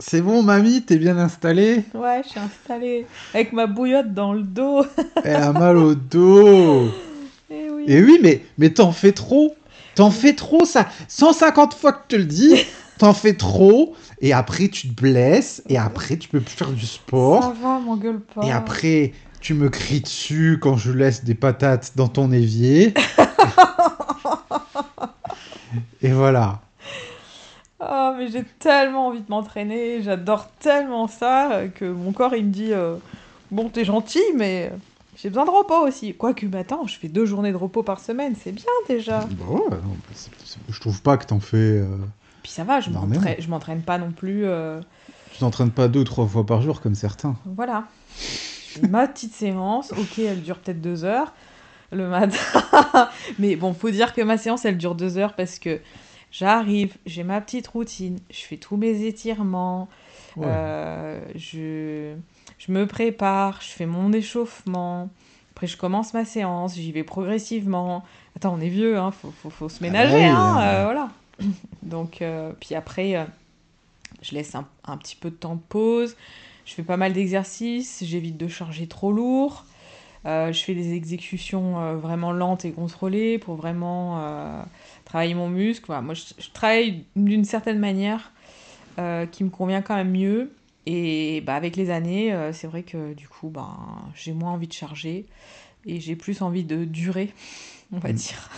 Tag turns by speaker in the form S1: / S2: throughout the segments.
S1: C'est bon, mamie, t'es bien installée?
S2: Ouais, je suis installée avec ma bouillotte dans le dos.
S1: Elle a mal au dos.
S2: Eh
S1: Et
S2: oui.
S1: oui, mais t'en fais trop. T'en fais trop, ça. 150 fois que je te le dis, t'en fais trop. Et après, tu te blesses. Et après, tu peux plus faire du
S2: Ça
S1: sport.
S2: va, m'engueule
S1: Et
S2: pas.
S1: après, tu me cries dessus quand je laisse des patates dans ton évier. Et voilà.
S2: Oh, mais j'ai tellement envie de m'entraîner, j'adore tellement ça que mon corps il me dit bon, t'es gentil, mais j'ai besoin de repos aussi. Quoique, bah attends, je fais 2 journées de repos par semaine, c'est bien déjà.
S1: Bah ouais, non, bah je trouve pas que t'en fais
S2: Puis ça va,
S1: énormément.
S2: je m'entraîne pas non plus.
S1: Tu t'entraînes pas 2 ou 3 fois par jour comme certains.
S2: Voilà. Je fais ma petite séance, ok, elle dure peut-être 2 heures le matin. Mais bon, faut dire que ma séance elle dure 2 heures parce que j'arrive, j'ai ma petite routine, je fais tous mes étirements,
S1: Ouais.
S2: je me prépare, je fais mon échauffement. Après, je commence ma séance, j'y vais progressivement. Attends, on est vieux, hein, faut se
S1: Ah bah
S2: ménager,
S1: oui.
S2: hein, voilà. Donc, puis après, je laisse un petit peu de temps de pause. Je fais pas mal d'exercices, j'évite de charger trop lourd. Je fais des exécutions vraiment lentes et contrôlées pour vraiment travailler mon muscle. Voilà, moi, je travaille d'une certaine manière qui me convient quand même mieux. Et bah, avec les années, c'est vrai que du coup, bah, j'ai moins envie de charger et j'ai plus envie de durer, on va
S1: Mm.
S2: dire.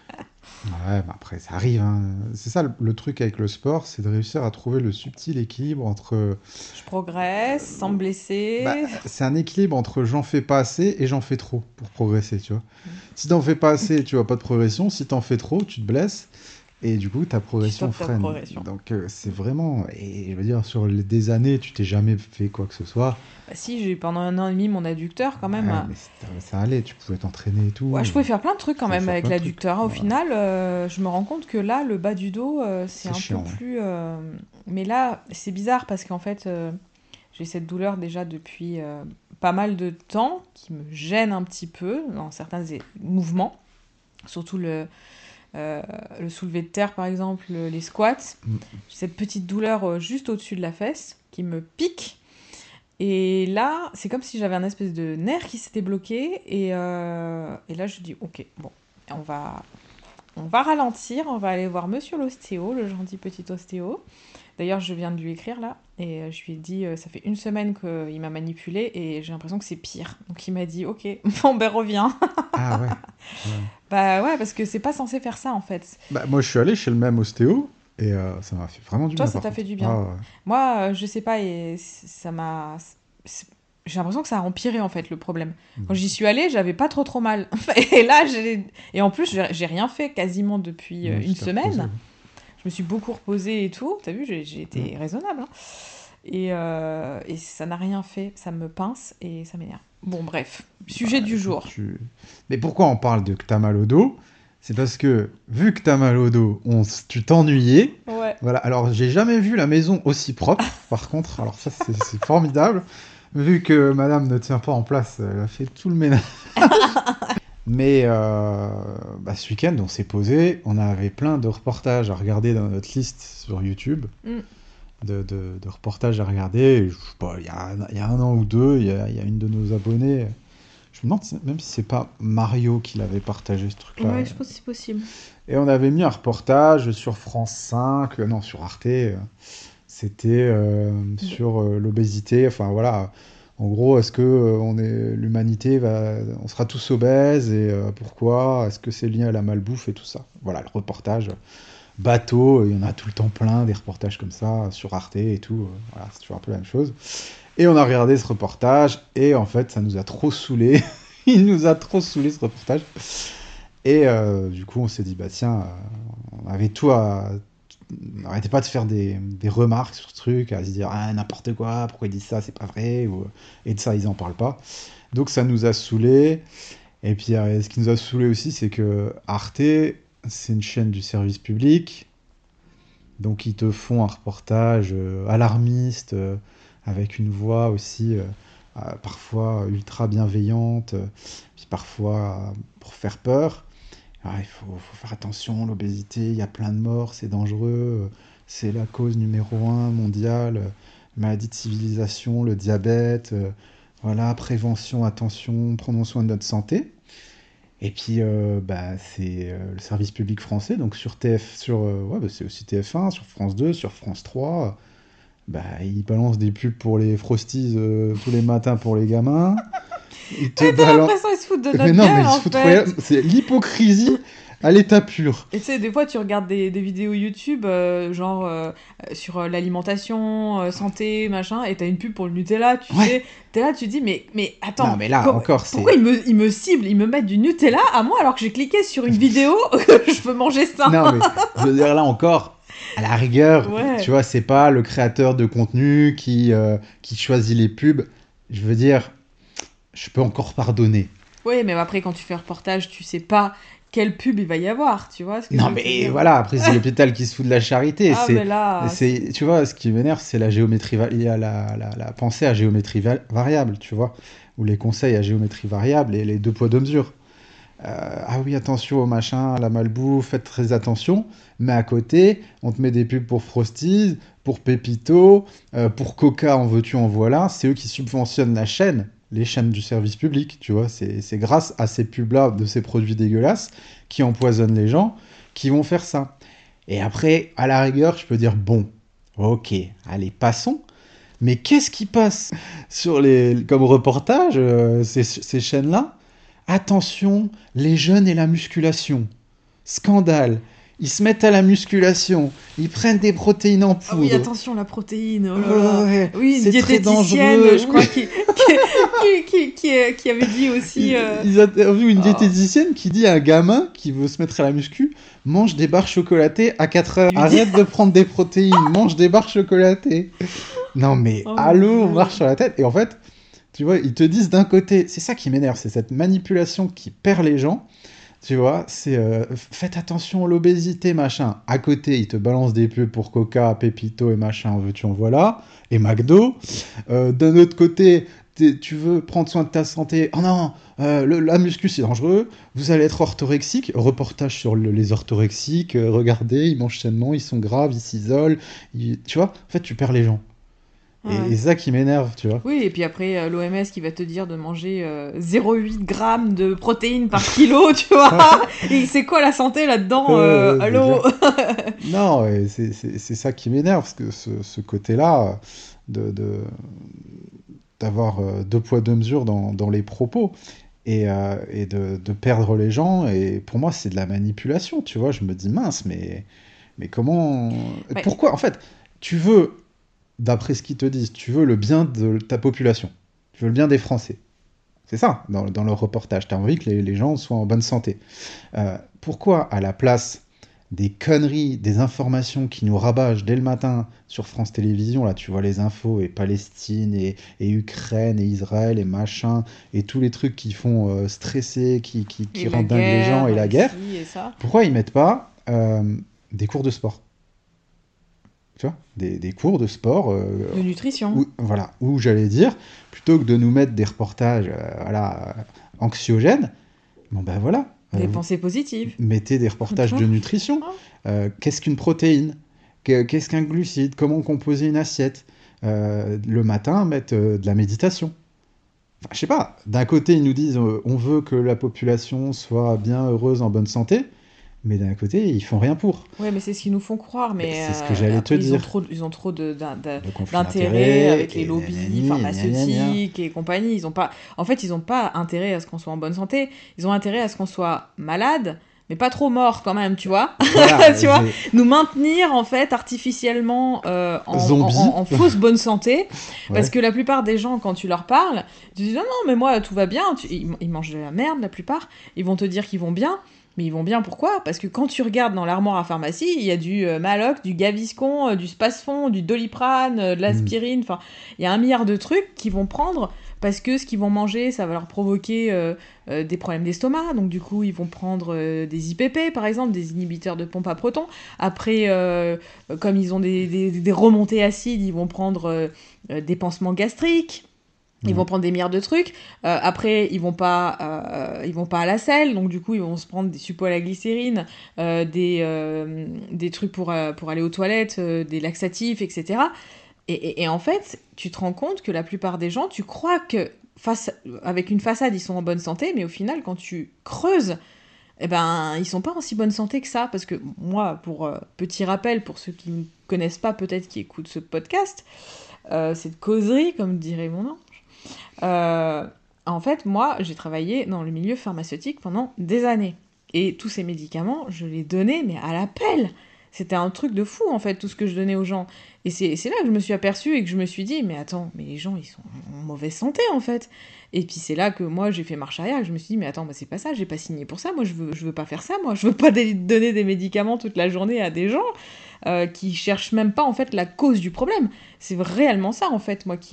S1: Ouais, bah après, ça arrive, hein. C'est ça le truc avec le sport, c'est de réussir à trouver le subtil équilibre entre.
S2: Je progresse sans me
S1: Bah,
S2: blesser.
S1: c'est un équilibre entre j'en fais pas assez et j'en fais trop pour progresser, tu vois. Si t'en fais pas assez, tu vois pas de progression. Si t'en fais trop, tu te blesses. Et du coup, ta
S2: Tu
S1: progression
S2: stoppes ta
S1: freine.
S2: progression.
S1: Donc, c'est vraiment. Et je veux dire, sur des années, tu t'es jamais fait quoi que ce soit.
S2: Bah, si, j'ai eu pendant 1 an et demi mon adducteur quand même.
S1: Ouais, mais ça allait, tu pouvais t'entraîner et
S2: Ouais,
S1: tout.
S2: je pouvais faire plein de trucs
S1: Tu
S2: quand
S1: pouvais
S2: même
S1: faire
S2: avec
S1: plein de trucs.
S2: l'adducteur. Au
S1: Voilà.
S2: final, je me rends compte que là, le bas du dos, c'est
S1: C'est
S2: un peu
S1: chiant, ouais.
S2: plus. Mais là, c'est bizarre parce qu'en fait, j'ai cette douleur déjà depuis pas mal de temps qui me gêne un petit peu dans certains mouvements, surtout euh, le soulevé de terre par exemple, les squats.
S1: Mm.
S2: J'ai cette petite douleur juste au-dessus de la fesse qui me pique. Et là, c'est comme si j'avais un espèce de nerf qui s'était bloqué. Et là, je dis, ok, bon, on va, on va ralentir, on va aller voir monsieur l'ostéo, le gentil petit ostéo. D'ailleurs, je viens de lui écrire là, et je lui ai dit, ça fait 1 semaine qu'il m'a manipulé, et j'ai l'impression que c'est pire. Donc il m'a dit, ok, bon ben reviens.
S1: Ah ouais. Ouais.
S2: Bah ouais, parce que c'est pas censé faire ça en fait.
S1: Bah, moi, je suis allé chez le même ostéo et ça m'a fait vraiment du
S2: Toi,
S1: bien,
S2: ça
S1: par
S2: t'a fait
S1: contre.
S2: du bien.
S1: Ah ouais.
S2: Moi, je sais pas, et ça m'a. c'est- J'ai l'impression que ça a empiré en fait le problème. Quand
S1: Mm.
S2: j'y suis allée, j'avais pas trop mal. Et là, et en plus, j'ai rien fait quasiment depuis
S1: Ouais,
S2: une
S1: tu t'es reposé.
S2: semaine. Je me suis beaucoup reposée et tout. T'as vu, j'ai
S1: Mm.
S2: été raisonnable, hein. Et ça n'a rien fait. Ça me pince et ça m'énerve. Bon, bref. Sujet
S1: Bah,
S2: du
S1: écoute,
S2: jour.
S1: Mais pourquoi on parle de que t'as mal au dos? C'est parce que, vu que t'as mal au dos, tu t'ennuyais.
S2: Ouais.
S1: Voilà, alors j'ai jamais vu la maison aussi propre, par contre, alors ça c'est formidable. Vu que madame ne tient pas en place, elle a fait tout le ménage. Mais bah, ce week-end, on s'est posé, on avait plein de reportages à regarder dans notre liste sur YouTube,
S2: Mm.
S1: de reportages à regarder. Et je sais pas, il y a 1 an ou 2, il y a une de nos abonnés. Je me demande même si c'est pas Mario qui l'avait partagé ce truc-là.
S2: Ouais, je pense que c'est possible.
S1: Et on avait mis un reportage sur France 5, non, sur Arte. C'était sur l'obésité. Enfin voilà. En gros, est-ce que l'humanité on sera tous obèses et pourquoi? Est-ce que c'est lié à la malbouffe et tout ça? Voilà, le reportage bateau. Il y en a tout le temps plein des reportages comme ça sur Arte et tout. Voilà, c'est toujours un peu la même chose. Et on a regardé ce reportage et en fait, ça nous a trop saoulé. Il nous a trop saoulé ce reportage. Et du coup, on s'est dit, bah tiens, on avait tout à. On n'arrêtait pas de faire des remarques sur ce truc, à se dire, ah, n'importe quoi, pourquoi ils disent ça, c'est pas vrai, et de ça, ils en parlent pas. Donc ça nous a saoulés. Et puis, ce qui nous a saoulés aussi, c'est que Arte, c'est une chaîne du service public. Donc, ils te font un reportage alarmiste, avec une voix aussi parfois ultra bienveillante, puis parfois pour faire peur. Ah, faut faire attention, l'obésité, il y a plein de morts, c'est dangereux, c'est la cause numéro 1 mondiale maladies de civilisation, le diabète, voilà, prévention, attention, prenons soin de notre santé. Et puis, c'est le service public français, donc c'est aussi TF1, sur France 2, sur France 3. Ils balancent des pubs pour les Frosties tous les matins pour les gamins. Ils te
S2: Mais t'as
S1: balancent.
S2: l'impression qu'ils se foutent de
S1: Mais
S2: notre
S1: non, mais
S2: gueule,
S1: ils se
S2: en
S1: foutent
S2: fait.
S1: c'est l'hypocrisie à l'état pur.
S2: Et tu sais, des fois, tu regardes des vidéos YouTube, sur l'alimentation, santé, machin, et t'as une pub pour le Nutella, tu
S1: Ouais.
S2: sais. T'es là, tu dis, mais
S1: Non,
S2: attends,
S1: mais là, encore,
S2: pourquoi
S1: c'est.
S2: ils me ciblent, ils me mettent du Nutella à moi alors que j'ai cliqué sur une vidéo que je veux manger ça?
S1: Non, mais je veux dire, là encore, à la rigueur, tu
S2: Ouais.
S1: vois, c'est pas le créateur de contenu qui choisit les pubs. Je veux dire, je peux encore pardonner.
S2: Oui, mais après, quand tu fais un reportage, tu sais pas quelle pub il va y avoir, tu vois ce que je
S1: Non,
S2: veux te
S1: mais
S2: dire?
S1: voilà, après, c'est l'hôpital qui se fout de la charité.
S2: Ah, mais là,
S1: Tu vois, ce qui m'énerve, c'est la géométrie, il y a la pensée à géométrie variable, tu vois, ou les conseils à géométrie variable et les deux poids, deux mesures. Ah oui, attention au machin, à la malbouffe, faites très attention. Mais à côté, on te met des pubs pour Frosties, pour Pépito, pour Coca, en veux-tu, en voilà. C'est eux qui subventionnent la chaîne, les chaînes du service public, tu vois. C'est grâce à ces pubs-là, de ces produits dégueulasses, qui empoisonnent les gens, qui vont faire ça. Et après, à la rigueur, je peux dire, bon, ok, allez, passons. Mais qu'est-ce qui passe comme reportage, ces chaînes-là? Attention, les jeunes et la musculation. Scandale. Ils se mettent à la musculation. Ils prennent des protéines en
S2: ah oui,
S1: poudre.
S2: attention, la protéine, oh là là.
S1: Ouais,
S2: Oui, une
S1: c'est très
S2: diététicienne,
S1: dangereux.
S2: je crois,
S1: Oui.
S2: qui avait dit aussi.
S1: Ils interviewent une
S2: Oh,
S1: diététicienne qui dit à un gamin qui veut se mettre à la muscu, mange des barres chocolatées à 4 heures.
S2: il lui dit.
S1: Arrête de prendre des protéines, mange des barres chocolatées. Non mais
S2: Oh mon
S1: allô, on
S2: dieu.
S1: marche sur la tête. Et en fait, tu vois, ils te disent d'un côté, c'est ça qui m'énerve, c'est cette manipulation qui perd les gens. Tu vois, c'est faites attention à l'obésité, machin. À côté, ils te balancent des pubs pour Coca, Pépito et machin, en veux-tu, en voilà, et McDo. D'un autre côté, tu veux prendre soin de ta santé. Oh non, la muscu c'est dangereux, vous allez être orthorexique. Reportage sur les orthorexiques, regardez, ils mangent sainement, ils sont graves, ils s'isolent. Tu vois, en fait, tu perds les gens.
S2: Ah
S1: Et
S2: ouais.
S1: c'est ça qui m'énerve, tu vois.
S2: Oui, et puis après, l'OMS qui va te dire de manger 0,8 grammes de protéines par kilo, tu vois. Et c'est quoi la santé là-dedans?
S1: C'est
S2: Allô?
S1: clair. Non, et c'est ça qui m'énerve, parce que ce côté-là, d'avoir deux poids, deux mesures dans les propos, et de perdre les gens, et pour moi, c'est de la manipulation, tu vois. Je me dis, mince, mais comment.
S2: Mais,
S1: Pourquoi, en fait, tu veux, d'après ce qu'ils te disent, tu veux le bien de ta population, tu veux le bien des Français. C'est ça, dans leur reportage. Tu as envie que les gens soient en bonne santé. Pourquoi, à la place des conneries, des informations qui nous rabâchent dès le matin sur France Télévisions, là, tu vois les infos, et Palestine, et Ukraine, et Israël, et machin, et tous les trucs qui font stresser,
S2: et
S1: qui
S2: la
S1: rendent dingue les gens, et
S2: guerre,
S1: la
S2: et
S1: guerre,
S2: ci, et ça.
S1: pourquoi ils mettent pas des cours de sport? Tu vois, des cours de sport,
S2: De nutrition.
S1: voilà, où j'allais dire, plutôt que de nous mettre des reportages voilà, anxiogènes, bon ben voilà,
S2: Des pensées positives.
S1: mettez des
S2: Tu
S1: reportages
S2: vois?
S1: de nutrition. Qu'est-ce qu'une protéine? Qu'est-ce qu'un glucide? Comment composer une assiette? Le matin, mettre de la méditation. Enfin, je sais pas, d'un côté, ils nous disent on veut que la population soit bien heureuse, en bonne santé, mais d'un côté, ils font rien pour.
S2: Ouais, mais c'est ce qu'ils nous font croire.
S1: Mais
S2: Mais
S1: c'est ce que j'allais te
S2: après,
S1: dire.
S2: ils ont trop
S1: Le conflit
S2: d'intérêt
S1: d'intérêts,
S2: avec les
S1: et
S2: lobbies
S1: nanani, et gna gna gna.
S2: pharmaceutiques et compagnie. Ils ont pas, en fait, ils ont pas intérêt à ce qu'on soit en bonne santé. Ils ont intérêt à ce qu'on soit malade, mais pas trop mort quand même, tu vois.
S1: Voilà,
S2: Tu vois, nous maintenir en fait artificiellement
S1: zombie.
S2: en fausse bonne santé, parce
S1: Ouais.
S2: que la plupart des gens, quand tu leur parles, tu dis non, non, mais moi tout va bien. Ils mangent de la merde la plupart. Ils vont te dire qu'ils vont bien. Mais ils vont bien, pourquoi? Parce que quand tu regardes dans l'armoire à pharmacie, il y a du Maalox, du Gaviscon, du Spasfon, du Doliprane, de
S1: Mm.
S2: l'aspirine, enfin, il y a un milliard de trucs qu'ils vont prendre parce que ce qu'ils vont manger, ça va leur provoquer des problèmes d'estomac. Donc du coup, ils vont prendre des IPP, par exemple, des inhibiteurs de pompe à protons. Après, comme ils ont des remontées acides, ils vont prendre des pansements gastriques. Ils vont
S1: Ouais.
S2: prendre des milliards de trucs. Après, ils vont pas à la selle, donc du coup, ils vont se prendre des suppos à la glycérine, des trucs pour aller aux toilettes, des laxatifs, etc. Et en fait, tu te rends compte que la plupart des gens, tu crois que avec une façade, ils sont en bonne santé, mais au final, quand tu creuses, eh ben, ils sont pas en si bonne santé que ça. Parce que moi, pour petit rappel, pour ceux qui ne me connaissent pas, peut-être qui écoutent ce podcast, cette causerie, comme dirait mon ange, euh, en fait, moi, j'ai travaillé dans le milieu pharmaceutique pendant des années. Et tous ces médicaments, je les donnais, mais à la pelle. C'était un truc de fou, en fait, tout ce que je donnais aux gens. Et c'est là que je me suis aperçue et que je me suis dit, mais attends, mais les gens, ils sont en mauvaise santé, en fait. Et puis c'est là que moi, j'ai fait marche arrière. Je me suis dit, mais attends, bah, c'est pas ça, j'ai pas signé pour ça. Moi, je veux pas faire ça, moi. Je veux pas donner des médicaments toute la journée à des gens qui cherchent même pas, en fait, la cause du problème. C'est réellement ça, en fait, moi,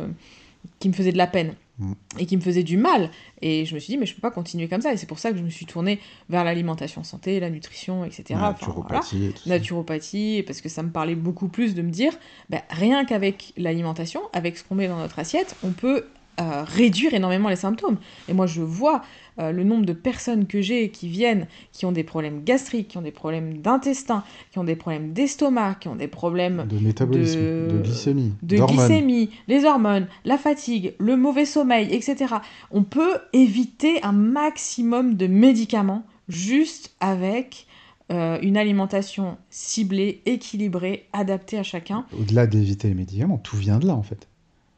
S2: qui me faisait de la peine et qui me faisait du mal. Et je me suis dit, mais je peux pas continuer comme ça. Et c'est pour ça que je me suis tournée vers l'alimentation santé, la nutrition, etc.
S1: Naturopathie,
S2: Voilà.
S1: et tout ça.
S2: Naturopathie, parce que ça me parlait beaucoup plus de me dire, rien qu'avec l'alimentation, avec ce qu'on met dans notre assiette, on peut réduire énormément les symptômes. Et moi, je vois le nombre de personnes que j'ai qui viennent, qui ont des problèmes gastriques, qui ont des problèmes d'intestin, qui ont des problèmes d'estomac, qui ont des problèmes
S1: De métabolisme, de glycémie, d'hormones.
S2: glycémie, les hormones, la fatigue, le mauvais sommeil, etc. On peut éviter un maximum de médicaments juste avec une alimentation ciblée, équilibrée, adaptée à chacun.
S1: Au-delà d'éviter les médicaments, tout vient de là, en fait.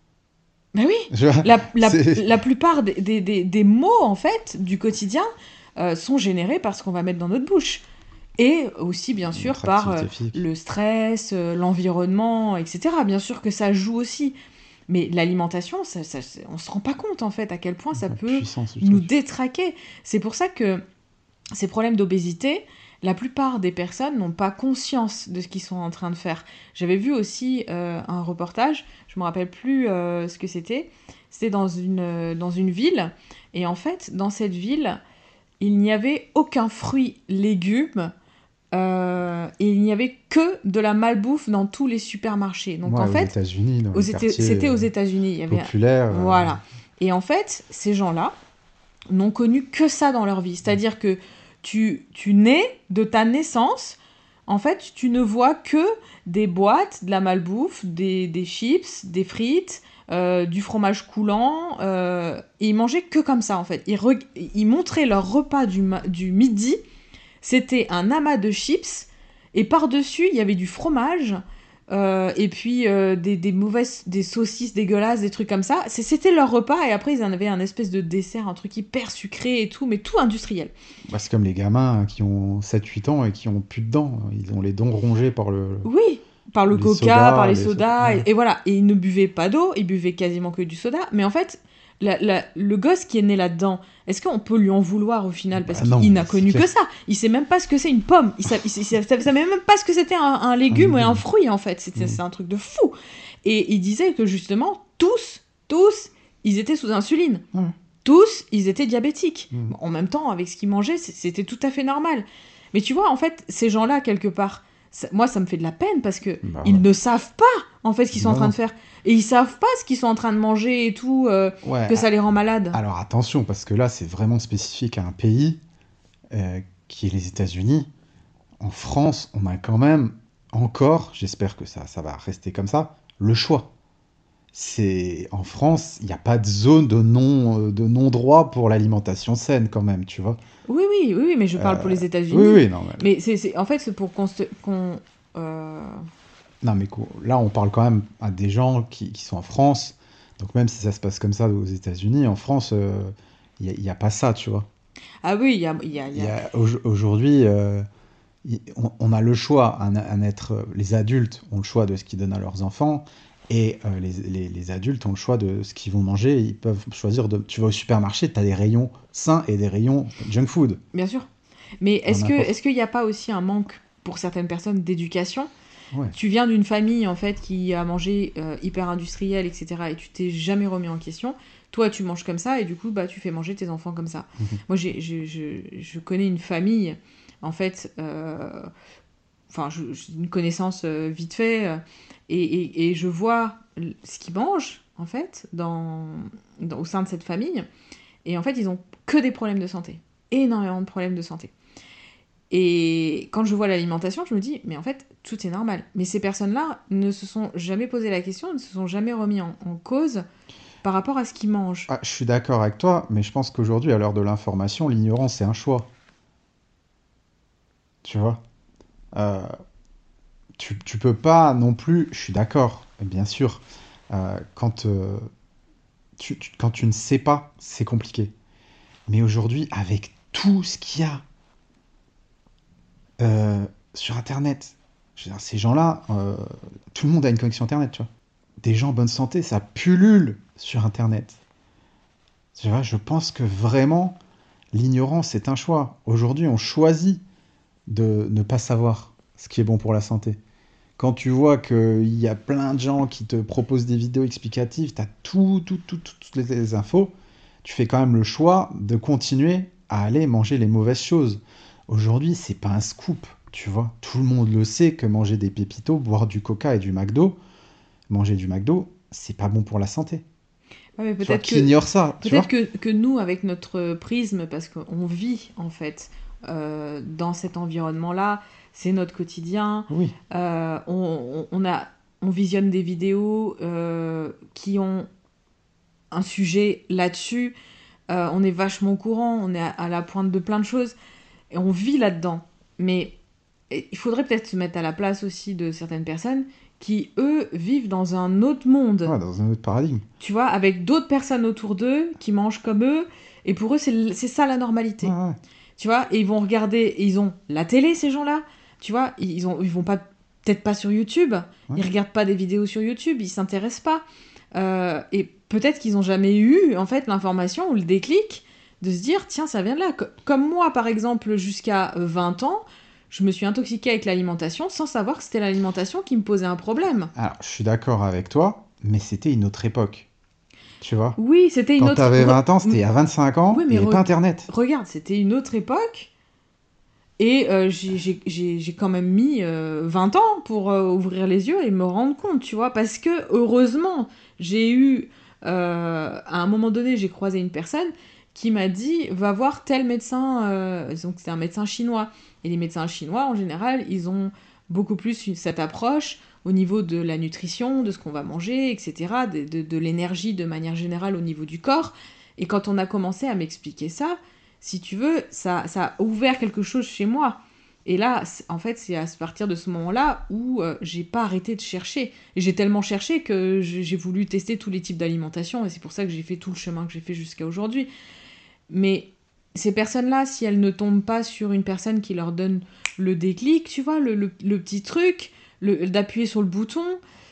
S2: Ben oui,
S1: Je vois, c'est-
S2: la plupart des maux, en fait, du quotidien sont générés par ce qu'on va mettre dans notre bouche. Et aussi, bien sûr,
S1: Notre
S2: par
S1: activité physique.
S2: le stress, l'environnement, etc. Bien sûr que ça joue aussi. Mais l'alimentation, on se rend pas compte, en fait, à quel point ça
S1: La
S2: peut
S1: puissance du
S2: nous
S1: truc.
S2: détraquer. C'est pour ça que ces problèmes d'obésité, la plupart des personnes n'ont pas conscience de ce qu'ils sont en train de faire. J'avais vu aussi un reportage, je me rappelle plus ce que c'était. C'était dans une ville. Et en fait, dans cette ville, il n'y avait aucun fruit, légume, et il n'y avait que de la malbouffe dans tous les supermarchés. Donc
S1: Ouais,
S2: en
S1: aux
S2: fait,
S1: États-Unis, dans les quartiers
S2: c'était aux États-Unis. Il y avait
S1: populaires.
S2: voilà. Et en fait, ces gens-là n'ont connu que ça dans leur vie. C'est-à-dire que tu nais de ta naissance, en fait, tu ne vois que des boîtes, de la malbouffe, des chips, des frites, du fromage coulant. Et ils mangeaient que comme ça, en fait. Ils montraient leur repas du midi. C'était un amas de chips. Et par-dessus, il y avait du fromage. Et puis des saucisses dégueulasses, des trucs comme ça. C'était leur repas. Et après, ils en avaient un espèce de dessert, un truc hyper sucré et tout, mais tout industriel.
S1: Bah, c'est comme les gamins qui ont 7-8 ans et qui ont plus de dents. Ils ont les dents rongées par
S2: Oui, par le
S1: les
S2: coca, par
S1: sodas.
S2: les sodas,
S1: Ouais.
S2: et voilà. Et ils ne buvaient pas d'eau, ils buvaient quasiment que du soda. Mais en fait, le gosse qui est né là-dedans, est-ce qu'on peut lui en vouloir au final? Parce
S1: Bah non,
S2: qu'il n'a
S1: c'est
S2: connu
S1: clair.
S2: que ça. Il sait même pas ce que c'est une pomme. Savait même pas ce que c'était un légume et un
S1: légume.
S2: fruit, en fait. C'est un truc de fou. Et il disait que justement, tous, ils étaient sous insuline.
S1: Ouais.
S2: Tous, ils étaient diabétiques.
S1: Mm.
S2: En même temps, avec ce qu'ils mangeaient, c'était tout à fait normal. Mais tu vois, en fait, ces gens-là, quelque part, moi, ça me fait de la peine parce que
S1: Bah
S2: ils
S1: ouais.
S2: ne savent pas, en fait, ce qu'ils sont en
S1: Non,
S2: train
S1: non.
S2: de faire. Et ils savent pas ce qu'ils sont en train de manger et tout,
S1: Ouais,
S2: que ça les rend malades.
S1: alors attention, parce que là, c'est vraiment spécifique à un pays qui est les États-Unis. En France, on a quand même encore, j'espère que ça va rester comme ça, le choix. En France, il n'y a pas de zone de non-droit pour l'alimentation saine quand même, tu vois.
S2: Oui, mais je parle pour les
S1: Oui,
S2: États-Unis.
S1: oui, non,
S2: Mais en fait, c'est pour qu'on.
S1: non, mais là, on parle quand même à des gens qui sont en France. Donc même si ça se passe comme ça aux États-Unis, en France, il y a pas ça, tu vois.
S2: Ah oui, il y a.
S1: Aujourd'hui, on a le choix, les adultes ont le choix de ce qu'ils donnent à leurs enfants, et les adultes ont le choix de ce qu'ils vont manger. Ils peuvent choisir tu vas au supermarché, tu as des rayons sains et des rayons junk food.
S2: Bien sûr. Mais
S1: Dans n'importe-
S2: est-ce qu'il n'y a pas aussi un manque pour certaines personnes d'éducation?
S1: Ouais.
S2: Tu viens d'une famille en fait qui a mangé hyper industriel, etc. et tu t'es jamais remis en question. Toi, tu manges comme ça et du coup, bah, tu fais manger tes enfants comme ça.
S1: Mhm.
S2: Moi, je connais une famille, en fait, enfin, j'ai une connaissance vite fait, et je vois ce qu'ils mangent, en fait, au sein de cette famille. Et en fait, ils ont que des problèmes de santé. Énormément de problèmes de santé. Et quand je vois l'alimentation, je me dis, mais en fait, tout est normal. Mais ces personnes-là ne se sont jamais posé la question, ne se sont jamais remis en cause par rapport à ce qu'ils mangent.
S1: Ah, je suis d'accord avec toi, mais je pense qu'aujourd'hui, à l'heure de l'information, l'ignorance, c'est un choix. Tu vois? Euh, tu peux pas non plus, je suis d'accord, bien sûr, quand, quand tu ne sais pas, c'est compliqué. Mais aujourd'hui, avec tout ce qu'il y a sur Internet, je veux dire, ces gens-là, tout le monde a une connexion Internet, tu vois. Des gens en bonne santé, ça pullule sur Internet. Tu vois, je pense que vraiment, l'ignorance est un choix. Aujourd'hui, on choisit de ne pas savoir ce qui est bon pour la santé. Quand tu vois qu'il y a plein de gens qui te proposent des vidéos explicatives, tu as toutes les infos, tu fais quand même le choix de continuer à aller manger les mauvaises choses. Aujourd'hui, c'est pas un scoop, tu vois. Tout le monde le sait que manger des pépitos, boire du coca et du McDo, manger du McDo, c'est pas bon pour la santé.
S2: Ouais, mais
S1: Tu vois, qui ignore ça, tu
S2: peut-être
S1: vois?
S2: que nous, avec notre prisme, parce qu'on vit en fait dans cet environnement-là, c'est notre quotidien,
S1: Oui.
S2: on visionne des vidéos qui ont un sujet là-dessus, on est vachement au courant, on est à la pointe de plein de choses, et on vit là-dedans. Mais il faudrait peut-être se mettre à la place aussi de certaines personnes qui, eux, vivent dans un autre monde,
S1: Ouais, dans un autre paradigme.
S2: tu vois, avec d'autres personnes autour d'eux qui mangent comme eux, et pour eux, c'est ça la
S1: Ouais,
S2: normalité.
S1: ouais.
S2: Tu vois, et ils vont regarder, et ils ont la télé, ces gens-là, tu vois, ils vont pas, peut-être pas sur YouTube,
S1: Ouais.
S2: ils regardent pas des vidéos sur YouTube, ils s'intéressent pas. Et peut-être qu'ils ont jamais eu, en fait, l'information ou le déclic de se dire, tiens, ça vient de là. Comme moi, par exemple, jusqu'à 20 ans, je me suis intoxiquée avec l'alimentation sans savoir que c'était l'alimentation qui me posait un problème.
S1: Alors, je suis d'accord avec toi, mais c'était une autre époque. Tu vois?
S2: Oui, c'était une
S1: Quand
S2: autre...
S1: t'avais 20 ans, c'était il y a 25
S2: Oui,
S1: ans, il
S2: mais
S1: n'y avait pas Internet.
S2: regarde, c'était une autre époque. Et j'ai quand même mis 20 ans pour ouvrir les yeux et me rendre compte, tu vois, parce que heureusement, j'ai eu, à un moment donné, j'ai croisé une personne qui m'a dit, va voir tel médecin, donc c'est un médecin chinois. Et les médecins chinois, en général, ils ont beaucoup plus cette approche au niveau de la nutrition, de ce qu'on va manger, etc., de l'énergie de manière générale au niveau du corps. Et quand on a commencé à m'expliquer ça, si tu veux, ça a ouvert quelque chose chez moi. Et là, en fait, c'est à partir de ce moment-là où j'ai pas arrêté de chercher. Et j'ai tellement cherché que j'ai voulu tester tous les types d'alimentation, et c'est pour ça que j'ai fait tout le chemin que j'ai fait jusqu'à aujourd'hui. Mais ces personnes-là, si elles ne tombent pas sur une personne qui leur donne le déclic, tu vois, le petit truc, d'appuyer sur le bouton,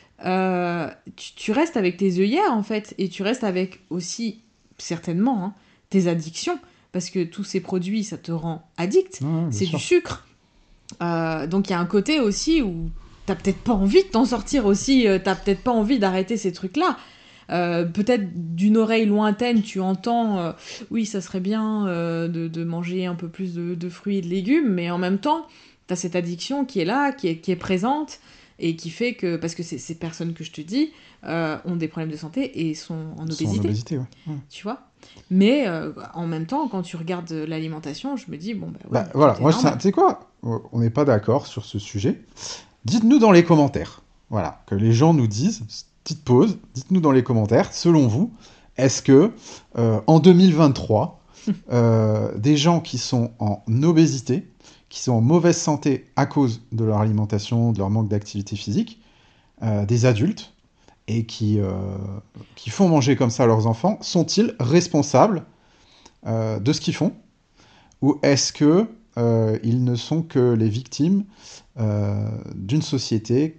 S2: tu restes avec tes œillères, en fait, et tu restes avec aussi, certainement, hein, tes addictions, parce que tous ces produits, ça te rend addict,
S1: Ouais, ouais, bien
S2: c'est du
S1: sûr.
S2: sucre. Donc il y a un côté aussi où t'as peut-être pas envie de t'en sortir aussi, t'as peut-être pas envie d'arrêter ces trucs-là. Peut-être d'une oreille lointaine, tu entends oui, ça serait bien de manger un peu plus de fruits et de légumes, mais en même temps, t'as cette addiction qui est là, qui est présente, et qui fait que, parce que ces personnes que je te dis ont des problèmes de santé et sont en
S1: Ils sont en
S2: obésité,
S1: obésité, ouais. Ouais.
S2: tu vois. Mais en même temps, quand tu regardes l'alimentation, je me dis, bon, bah
S1: Bah
S2: ouais,
S1: voilà,
S2: tout est
S1: moi,
S2: normal.
S1: tu sais quoi? On n'est pas d'accord sur ce sujet. Dites-nous dans les commentaires. Voilà, que les gens nous disent, petite pause, dites-nous dans les commentaires, selon vous, est-ce que en 2023, des gens qui sont en obésité, qui sont en mauvaise santé à cause de leur alimentation, de leur manque d'activité physique, des adultes, et qui font manger comme ça leurs enfants, sont-ils responsables de ce qu'ils font? Ou est-ce que ils ne sont que les victimes d'une société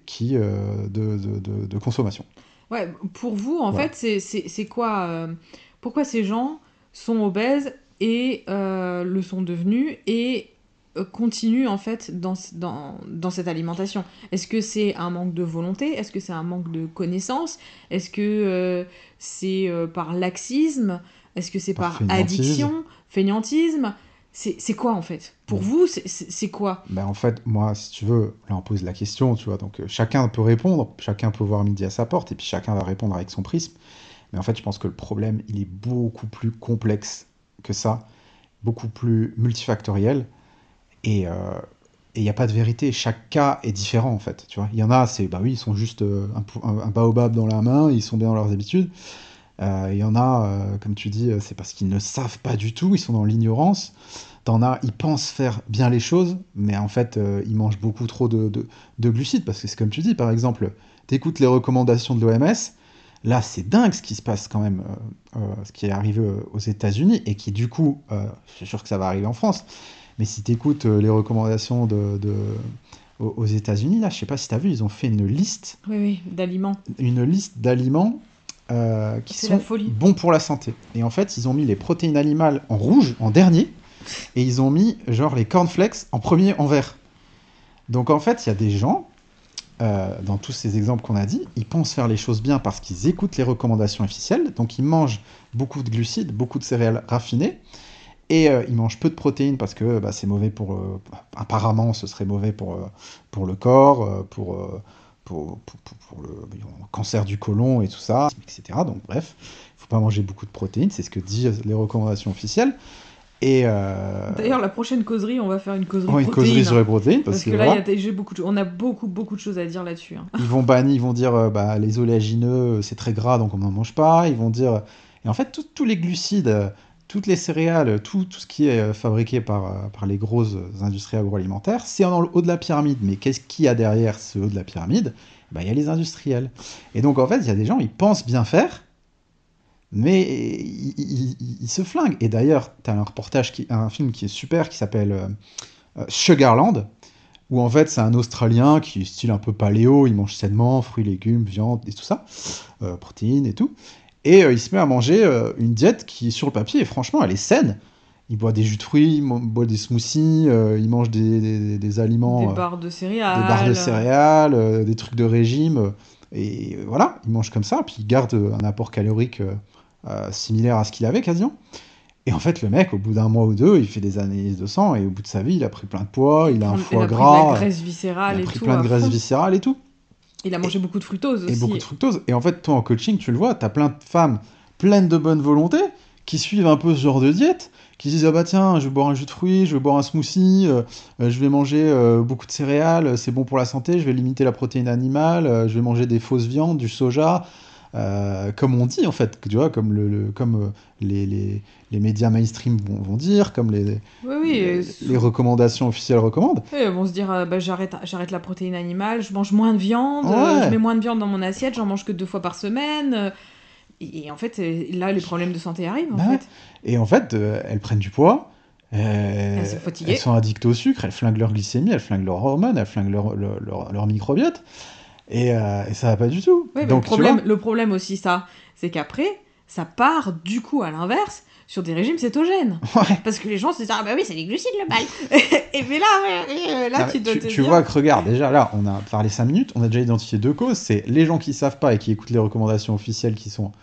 S1: de consommation?
S2: Ouais, pour vous, en
S1: Voilà.
S2: fait, c'est quoi pourquoi ces gens sont obèses et le sont devenus et continuent en fait dans cette alimentation? Est-ce que c'est un manque de volonté? Est-ce que c'est un manque de connaissance? Est-ce que c'est par laxisme? Est-ce que c'est
S1: Par
S2: par
S1: fainéantise.
S2: addiction, fainéantisme? C'est quoi en fait? Pour
S1: Bon.
S2: vous, c'est quoi?
S1: Ben, en fait, moi, si tu veux, là on pose la question, tu vois, donc chacun peut répondre, chacun peut voir midi à sa porte, et puis chacun va répondre avec son prisme. Mais en fait, je pense que le problème, il est beaucoup plus complexe que ça, beaucoup plus multifactoriel. Et il n'y a pas de vérité. Chaque cas est différent, en fait. Tu vois, il y en a, bah oui, ils sont juste un baobab dans la main, ils sont bien dans leurs habitudes. Il y en a, comme tu dis, c'est parce qu'ils ne savent pas du tout, ils sont dans l'ignorance. T'en as, ils pensent faire bien les choses, mais en fait, ils mangent beaucoup trop de glucides, parce que c'est comme tu dis, par exemple, t'écoutes les recommandations de l'OMS, là, c'est dingue ce qui se passe quand même, ce qui est arrivé aux États-Unis, et qui, du coup, je suis sûr que ça va arriver en France, mais si t'écoutes les recommandations aux États-Unis, là, je sais pas si t'as vu, ils ont fait
S2: Oui, oui, d'aliments.
S1: une liste d'aliments qui
S2: C'est la
S1: sont
S2: folie.
S1: bons pour la santé. Et en fait, ils ont mis les protéines animales en rouge, en dernier, et ils ont mis genre les cornflakes en premier en vert. Donc en fait, il y a des gens, dans tous ces exemples qu'on a dit, ils pensent faire les choses bien parce qu'ils écoutent les recommandations officielles, donc ils mangent beaucoup de glucides, beaucoup de céréales raffinées, et ils mangent peu de protéines parce que bah, c'est mauvais pour... apparemment, ce serait mauvais pour le corps, pour le cancer du côlon et tout ça, etc. Donc bref, il ne faut pas manger beaucoup de protéines, c'est ce que disent les recommandations officielles. Et
S2: D'ailleurs, la prochaine causerie, on va faire une causerie
S1: oh, une causerie
S2: protéines,
S1: sur
S2: hein.
S1: les protéines, parce
S2: Parce
S1: que
S2: que là, il y
S1: voilà,
S2: a, on a beaucoup, beaucoup de choses à dire là-dessus, hein.
S1: ils vont bannir, ils vont dire bah, les oléagineux, c'est très gras, donc on n'en mange pas. Ils vont dire... Et en fait, tous les glucides, toutes les céréales, tout ce qui est fabriqué par les grosses industries agroalimentaires, c'est dans le haut de la pyramide. Mais qu'est-ce qu'il y a derrière ce haut de la pyramide? Bah, il y a les industriels. Et donc, en fait, il y a des gens, ils pensent bien faire, mais ils se flinguent. Et d'ailleurs, tu as un reportage, un film qui est super, qui s'appelle Sugarland, où en fait c'est un Australien qui est style un peu paléo, il mange sainement, fruits, légumes, viande et tout ça, protéines et tout. Et il se met à manger une diète qui, sur le papier, et franchement, elle est saine. Il boit des jus de fruits, il boit des smoothies, il mange des
S2: Des
S1: aliments,
S2: barres de
S1: des barres de
S2: céréales.
S1: céréales, des trucs de régime. Et voilà, il mange comme ça, puis il garde un apport calorique similaire à ce qu'il avait quasiment. Et en fait, le mec, au bout d'un mois ou deux, il fait des analyses de sang et au bout de sa vie, il a pris plein de poids, il a un
S2: Il
S1: foie
S2: a pris de la
S1: gras,
S2: graisse
S1: il a
S2: viscérale et
S1: pris
S2: tout
S1: plein de
S2: à
S1: graisse
S2: fond.
S1: viscérale et tout.
S2: Il a
S1: Et,
S2: mangé beaucoup de fructose
S1: et beaucoup
S2: aussi.
S1: de fructose. Et en fait, toi en coaching, tu le vois, t'as plein de femmes pleines de bonne volonté qui suivent un peu ce genre de diète, qui se disent ah bah tiens, je vais boire un jus de fruits, je vais boire un smoothie, je vais manger beaucoup de céréales, c'est bon pour la santé, je vais limiter la protéine animale, je vais manger des fausses viandes, du soja, comme on dit en fait, tu vois, comme comme les médias mainstream vont dire, comme
S2: Oui, oui.
S1: les recommandations officielles recommandent.
S2: Oui, ils vont se dire bah, j'arrête la protéine animale, je mange moins de viande, je
S1: Ouais,
S2: mets moins de viande dans mon assiette, j'en mange que 2 fois par semaine. Et en fait, là, les problèmes de santé arrivent, en
S1: bah ouais.
S2: fait.
S1: Et en fait, elles prennent du poids,
S2: Elles sont
S1: elles
S2: fatiguées.
S1: sont addictes au sucre, elles flinguent leur glycémie, elles flinguent leurs hormones, elles flinguent leur microbiote, et ça va pas du tout.
S2: Oui, mais
S1: Donc tu vois,
S2: le problème aussi, ça, c'est qu'après, ça part du coup à l'inverse sur des régimes cétogènes.
S1: ouais.
S2: Parce que les gens se disent ah bah oui, c'est les glucides le mal. Et mais là, là
S1: Non, mais
S2: tu dois te
S1: tu
S2: dire.
S1: vois que regarde, déjà là, on a parlé 5 minutes, on a déjà identifié deux causes, c'est les gens qui savent pas et qui écoutent les recommandations officielles qui sont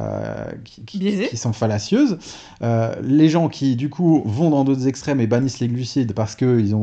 S2: Biaisé.
S1: qui sont fallacieuses. Les gens qui, du coup, vont dans d'autres extrêmes et bannissent les glucides parce qu'ils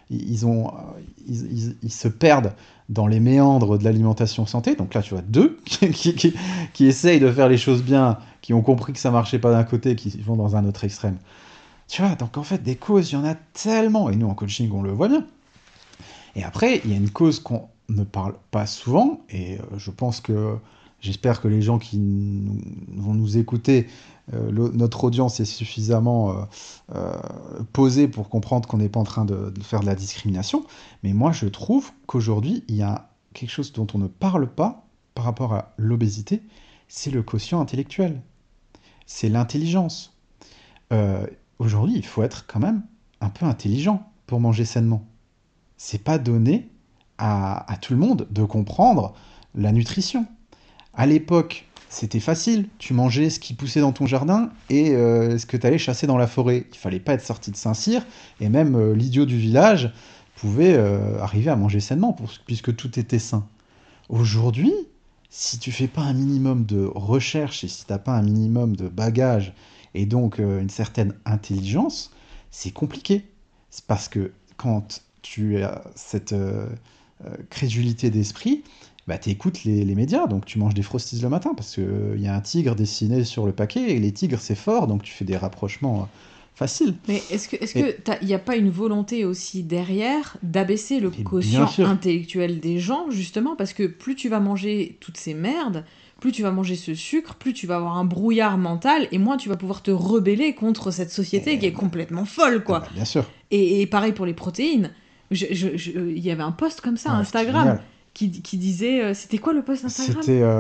S1: ils se perdent dans les méandres de l'alimentation santé. Donc là, tu vois, deux qui essayent de faire les choses bien, qui ont compris que ça marchait pas d'un côté, qui vont dans un autre extrême. Tu vois, donc en fait, des causes, il y en a tellement. Et nous, en coaching, on le voit bien. Et après, il y a une cause qu'on ne parle pas souvent, et je pense que j'espère que les gens qui vont nous écouter, notre audience est suffisamment posée pour comprendre qu'on n'est pas en train de faire de la discrimination. Mais moi, je trouve qu'aujourd'hui, il y a quelque chose dont on ne parle pas par rapport à l'obésité, c'est le quotient intellectuel, c'est l'intelligence. Euh, Aujourd'hui, il faut être quand même un peu intelligent pour manger sainement. C'est pas donné à tout le monde de comprendre la nutrition. À l'époque, c'était facile. Tu mangeais ce qui poussait dans ton jardin et ce que tu allais chasser dans la forêt. Il fallait pas être sorti de Saint-Cyr et même l'idiot du village pouvait arriver à manger sainement puisque tout était sain. Aujourd'hui, si tu fais pas un minimum de recherche et si t'as pas un minimum de bagage et donc une certaine intelligence, c'est compliqué. C'est parce que quand tu as cette crédulité d'esprit, bah, tu écoutes les médias, donc tu manges des Frosties le matin parce qu'il y a un tigre dessiné sur le paquet et les tigres c'est fort, donc tu fais des rapprochements facile.
S2: Mais est-ce
S1: Et,
S2: que il n'y a pas une volonté aussi derrière d'abaisser le
S1: et bien
S2: quotient
S1: sûr,
S2: intellectuel des gens, justement, parce que plus tu vas manger toutes ces merdes, plus tu vas manger ce sucre, plus tu vas avoir un brouillard mental, et moins tu vas pouvoir te rebeller contre cette société qui
S1: et,
S2: est complètement folle,
S1: ah
S2: quoi.
S1: bah, bien sûr,
S2: Et pareil pour les protéines. Il y avait un post comme ça,
S1: ouais, c'était
S2: Instagram,
S1: génial.
S2: qui disait... c'était quoi le post Instagram?
S1: C'était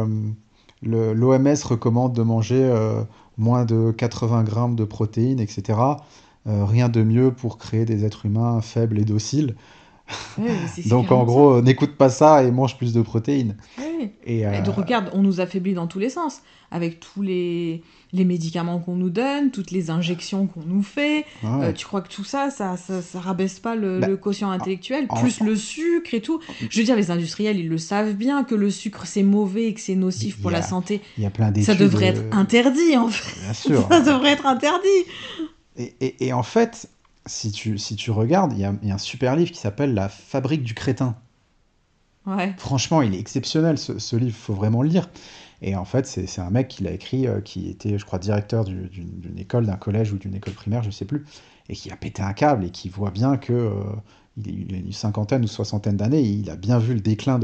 S1: l'OMS recommande de manger moins de 80 grammes de protéines, etc. Rien de mieux pour créer des êtres humains faibles et dociles.
S2: Ouais, mais c'est
S1: Donc en
S2: carrément ça.
S1: gros, n'écoute pas ça et mange plus de protéines.
S2: Oui.
S1: Et
S2: Et donc regarde, on nous affaiblit dans tous les sens, avec tous les médicaments qu'on nous donne, toutes les injections qu'on nous fait.
S1: ouais.
S2: Tu crois que tout ça, ça rabaisse pas
S1: Bah,
S2: le quotient intellectuel,
S1: en-
S2: plus le sucre et tout. Je veux dire, les industriels, ils le savent bien que le sucre, c'est mauvais et que c'est
S1: mais
S2: nocif pour la santé.
S1: il y a plein
S2: Ça
S1: d'études,
S2: devrait être interdit, en
S1: bien
S2: fait.
S1: sûr.
S2: Ça devrait être interdit.
S1: Et en fait, si tu regardes, il y a un super livre qui s'appelle La fabrique du crétin.
S2: Ouais.
S1: Franchement, il est exceptionnel ce livre, faut vraiment le lire. Et en fait, c'est un mec qui l'a écrit, qui était, je crois, directeur d'une école, d'un collège ou d'une école primaire, je sais plus, et qui a pété un câble et qui voit bien que il a une cinquantaine ou soixantaine d'années, il a bien vu le déclin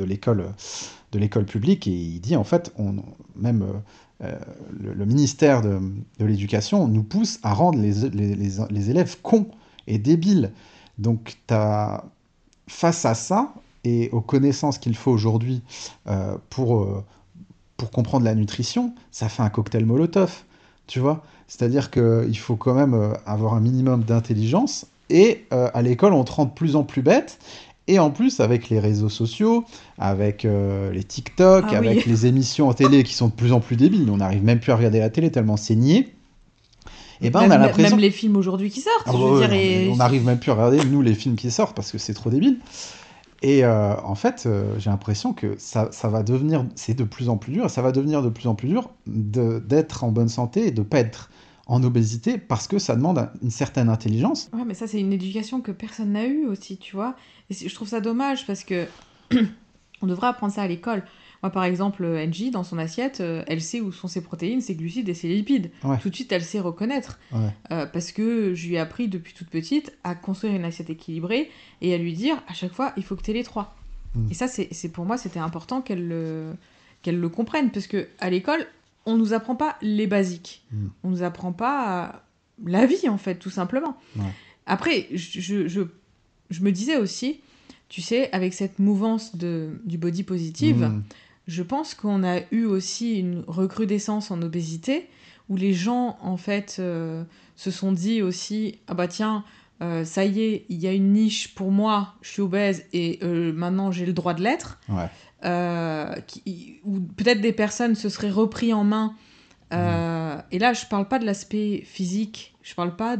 S1: de l'école publique et il dit en fait, même le ministère de l'Éducation nous pousse à rendre les élèves cons et débiles. Donc, face à ça et aux connaissances qu'il faut aujourd'hui euh, pour, euh, pour comprendre la nutrition, ça fait un cocktail Molotov, tu vois. C'est-à-dire qu'il faut quand même avoir un minimum d'intelligence et à l'école, on te rend de plus en plus bête. Et en plus, avec les réseaux sociaux, avec les TikTok,
S2: Ah oui.
S1: avec les émissions en télé qui sont de plus en plus débiles, on n'arrive même plus à regarder la télé tellement c'est niais, et ben on a
S2: Même
S1: l'impression.
S2: les films aujourd'hui qui
S1: Ah
S2: sortent, je veux
S1: ouais, ouais,
S2: dire,
S1: non, mais
S2: et...
S1: on n'arrive même plus à regarder, nous, les films qui sortent parce que c'est trop débile. Et en fait, j'ai l'impression que ça va devenir, c'est de plus en plus dur, et ça va devenir de plus en plus dur d'être en bonne santé et de ne pas être en obésité parce que ça demande une certaine intelligence.
S2: Ouais, mais ça, c'est une éducation que personne n'a eue aussi, tu vois. Et je trouve ça dommage parce que on devrait apprendre ça à l'école. Moi, par exemple, Angie, dans son assiette, elle sait où sont ses protéines, ses glucides et ses lipides.
S1: Ouais,
S2: Tout de suite, elle sait reconnaître.
S1: ouais.
S2: Parce que je lui ai appris depuis toute petite à construire une assiette équilibrée et à lui dire à chaque fois, il faut que tu aies les trois.
S1: Mm,
S2: Et ça, pour moi, c'était important qu'elle le comprenne. Parce que à l'école, on nous apprend pas les basiques.
S1: mm,
S2: On nous apprend pas la vie, en fait, tout simplement.
S1: ouais.
S2: Après, je me disais aussi, tu sais, avec cette mouvance du body positive,
S1: Mm,
S2: je pense qu'on a eu aussi une recrudescence en obésité, où les gens, en fait, se sont dit aussi, ah bah tiens, ça y est, il y a une niche pour moi, je suis obèse et maintenant j'ai le droit de l'être.
S1: ouais.
S2: Ou peut-être des personnes se seraient repris en main.
S1: Mm.
S2: Et là, je parle pas de l'aspect physique, je parle pas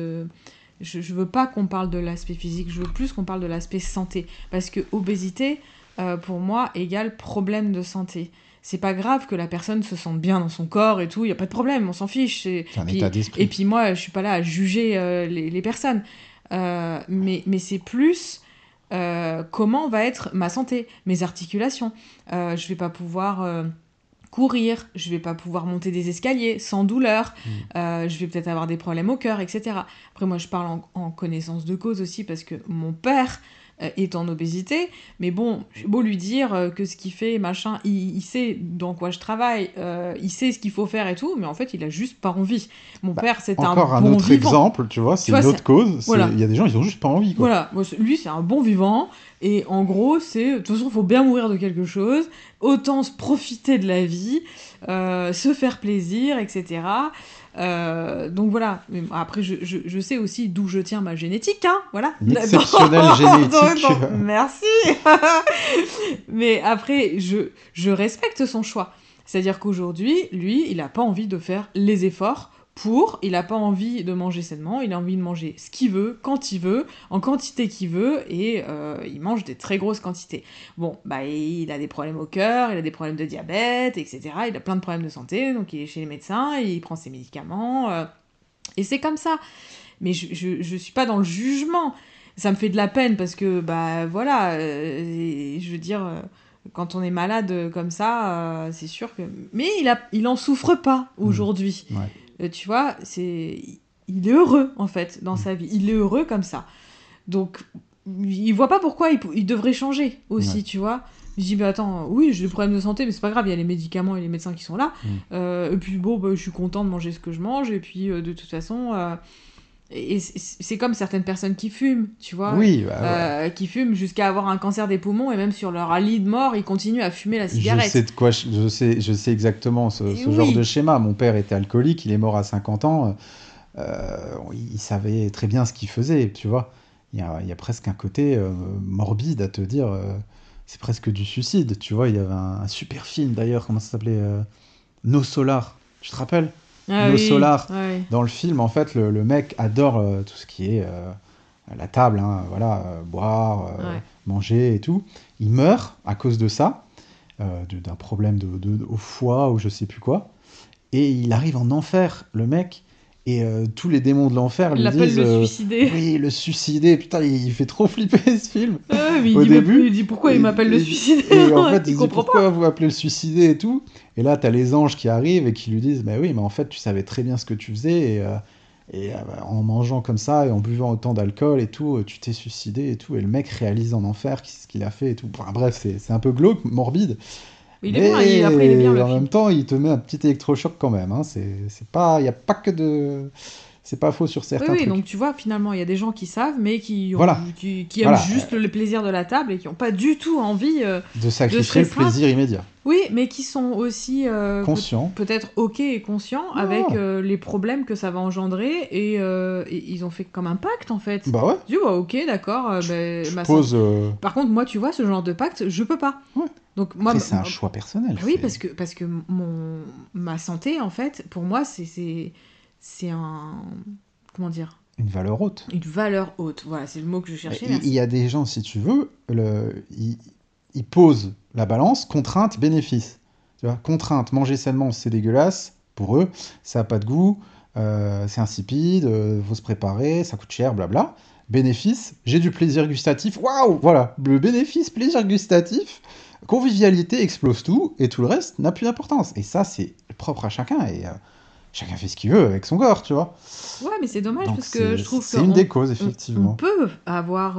S2: je veux pas qu'on parle de l'aspect physique, je veux plus qu'on parle de l'aspect santé. Parce que obésité, pour moi, égale problème de santé. C'est pas grave que la personne se sente bien dans son corps et tout, il y a pas de problème, on s'en fiche.
S1: C'est un état
S2: Et
S1: d'esprit.
S2: puis moi, je suis pas là à juger les personnes. Mais c'est plus comment va être ma santé, mes articulations. Je vais pas pouvoir courir, je vais pas pouvoir monter des escaliers sans douleur,
S1: Mm.
S2: je vais peut-être avoir des problèmes au cœur, etc. Après, moi, je parle en connaissance de cause aussi parce que mon père est en obésité, mais bon, j'ai beau lui dire que ce qu'il fait, machin, il sait dans quoi je travaille, il sait ce qu'il faut faire et tout, mais en fait, il a juste pas envie. Mon
S1: Bah,
S2: père, c'est un
S1: encore un
S2: bon
S1: autre
S2: vivant.
S1: exemple, tu vois,
S2: Tu
S1: c'est
S2: vois,
S1: une autre cause.
S2: voilà.
S1: Il y a des gens, ils ont juste pas envie, quoi.
S2: Voilà, lui c'est un bon vivant, et en gros c'est, de toute façon il faut bien mourir de quelque chose, autant se profiter de la vie, se faire plaisir, etc. Donc voilà, mais après je sais aussi d'où je tiens ma génétique, hein, voilà.
S1: Une exceptionnelle génétique.
S2: Merci. Mais après je respecte son choix. C'est-à-dire qu'aujourd'hui, lui, il n'a pas envie de faire les efforts il n'a pas envie de manger sainement, il a envie de manger ce qu'il veut, quand il veut, en quantité qu'il veut, et il mange des très grosses quantités. Bon, bah il a des problèmes au cœur, il a des problèmes de diabète, etc. Il a plein de problèmes de santé, donc il est chez les médecins, il prend ses médicaments, et c'est comme ça. Mais je suis pas dans le jugement. Ça me fait de la peine parce que, bah voilà, je veux dire, quand on est malade comme ça, c'est sûr que... Mais il en souffre pas
S1: Mm.
S2: aujourd'hui.
S1: Ouais.
S2: Tu vois, il est heureux, en fait, dans sa vie. Il est heureux comme ça. Donc, il voit pas pourquoi il devrait changer aussi,
S1: Ouais.
S2: tu vois. Je dis, bah attends, oui, j'ai des problèmes de santé, mais c'est pas grave, il y a les médicaments et les médecins qui sont là. Et puis bon, bah, je suis content de manger ce que je mange, et puis de toute façon... Et c'est comme certaines personnes qui fument, tu vois,
S1: Oui, bah, ouais.
S2: qui fument jusqu'à avoir un cancer des poumons, et même sur leur lit de mort, ils continuent à fumer la
S1: Je sais
S2: cigarette.
S1: de quoi, je sais exactement
S2: Et
S1: ce genre de
S2: oui,
S1: schéma. Mon père était alcoolique, il est mort à 50 ans. Il savait très bien ce qu'il faisait, tu vois. Il y a presque un côté morbide à te dire, c'est presque du suicide, tu vois. Il y avait un super film d'ailleurs, comment ça s'appelait No Solar, tu te rappelles?
S2: ah
S1: No
S2: oui,
S1: Solar.
S2: ouais.
S1: Dans le film, en fait, le mec adore tout ce qui est la table, hein, voilà, boire,
S2: Ouais.
S1: manger et tout. Il meurt à cause de ça, d'un problème au foie ou je sais plus quoi. Et il arrive en enfer, le mec. Et tous les démons de l'enfer
S2: Il
S1: lui
S2: l'appelle
S1: disent
S2: le suicidé.
S1: oui, le suicider. Putain, il fait trop flipper ce film
S2: Mais
S1: au
S2: il
S1: début.
S2: dit pourquoi il
S1: Et,
S2: m'appelle le suicidaire.
S1: et en fait, il
S2: Il
S1: se dit
S2: comprend
S1: pourquoi
S2: pas.
S1: vous appelez le suicider et tout. Et là, t'as les anges qui arrivent et qui lui disent mais oui, mais en fait, tu savais très bien ce que tu faisais. Bah, en mangeant comme ça et en buvant autant d'alcool et tout, tu t'es suicidé et tout. Et le mec réalise en enfer ce qu'il a fait et tout. Enfin, bref, c'est un peu glauque, morbide.
S2: Il est bien, après il est bien
S1: Mais
S2: le
S1: en
S2: film.
S1: même temps, il te met un petit électrochoc quand même. Hein. C'est pas, il y a pas que de, c'est pas faux sur
S2: Oui,
S1: certains
S2: oui,
S1: trucs.
S2: donc tu vois, finalement, il y a des gens qui savent, mais
S1: Voilà,
S2: qui aiment
S1: voilà,
S2: juste le plaisir de la table et qui n'ont pas du tout envie
S1: de
S2: de se
S1: sacrifier le
S2: restreindre.
S1: plaisir immédiat.
S2: Oui, mais qui sont aussi
S1: Conscient.
S2: peut-être OK et conscients avec
S1: Ah,
S2: les problèmes que ça va engendrer et ils ont fait comme un pacte en fait.
S1: bah ouais,
S2: Je dis, ouais, OK, d'accord,
S1: je
S2: ma santé.
S1: pose.
S2: Par contre, moi, tu vois, ce genre de pacte, je peux pas.
S1: Ouais.
S2: Donc, moi,
S1: Après, c'est un choix personnel.
S2: bah oui,
S1: C'est
S2: parce que ma santé, en fait, pour moi, c'est un. Comment dire?
S1: une valeur haute.
S2: Une valeur haute. Voilà, c'est le mot que je cherchais,
S1: Il
S2: merci.
S1: y a des gens, si tu veux, ils posent la balance contrainte-bénéfice. Tu vois, contrainte, manger sainement, c'est dégueulasse pour eux, ça n'a pas de goût, c'est insipide, faut se préparer, ça coûte cher, blabla. Bénéfice, j'ai du plaisir gustatif, waouh, voilà, le bénéfice, plaisir gustatif, convivialité explose tout, et tout le reste n'a plus d'importance. Et ça, c'est propre à chacun, et chacun fait ce qu'il veut avec son corps, tu vois.
S2: Ouais, mais c'est dommage
S1: Donc
S2: parce que je trouve
S1: c'est une des causes,
S2: on
S1: effectivement.
S2: peut avoir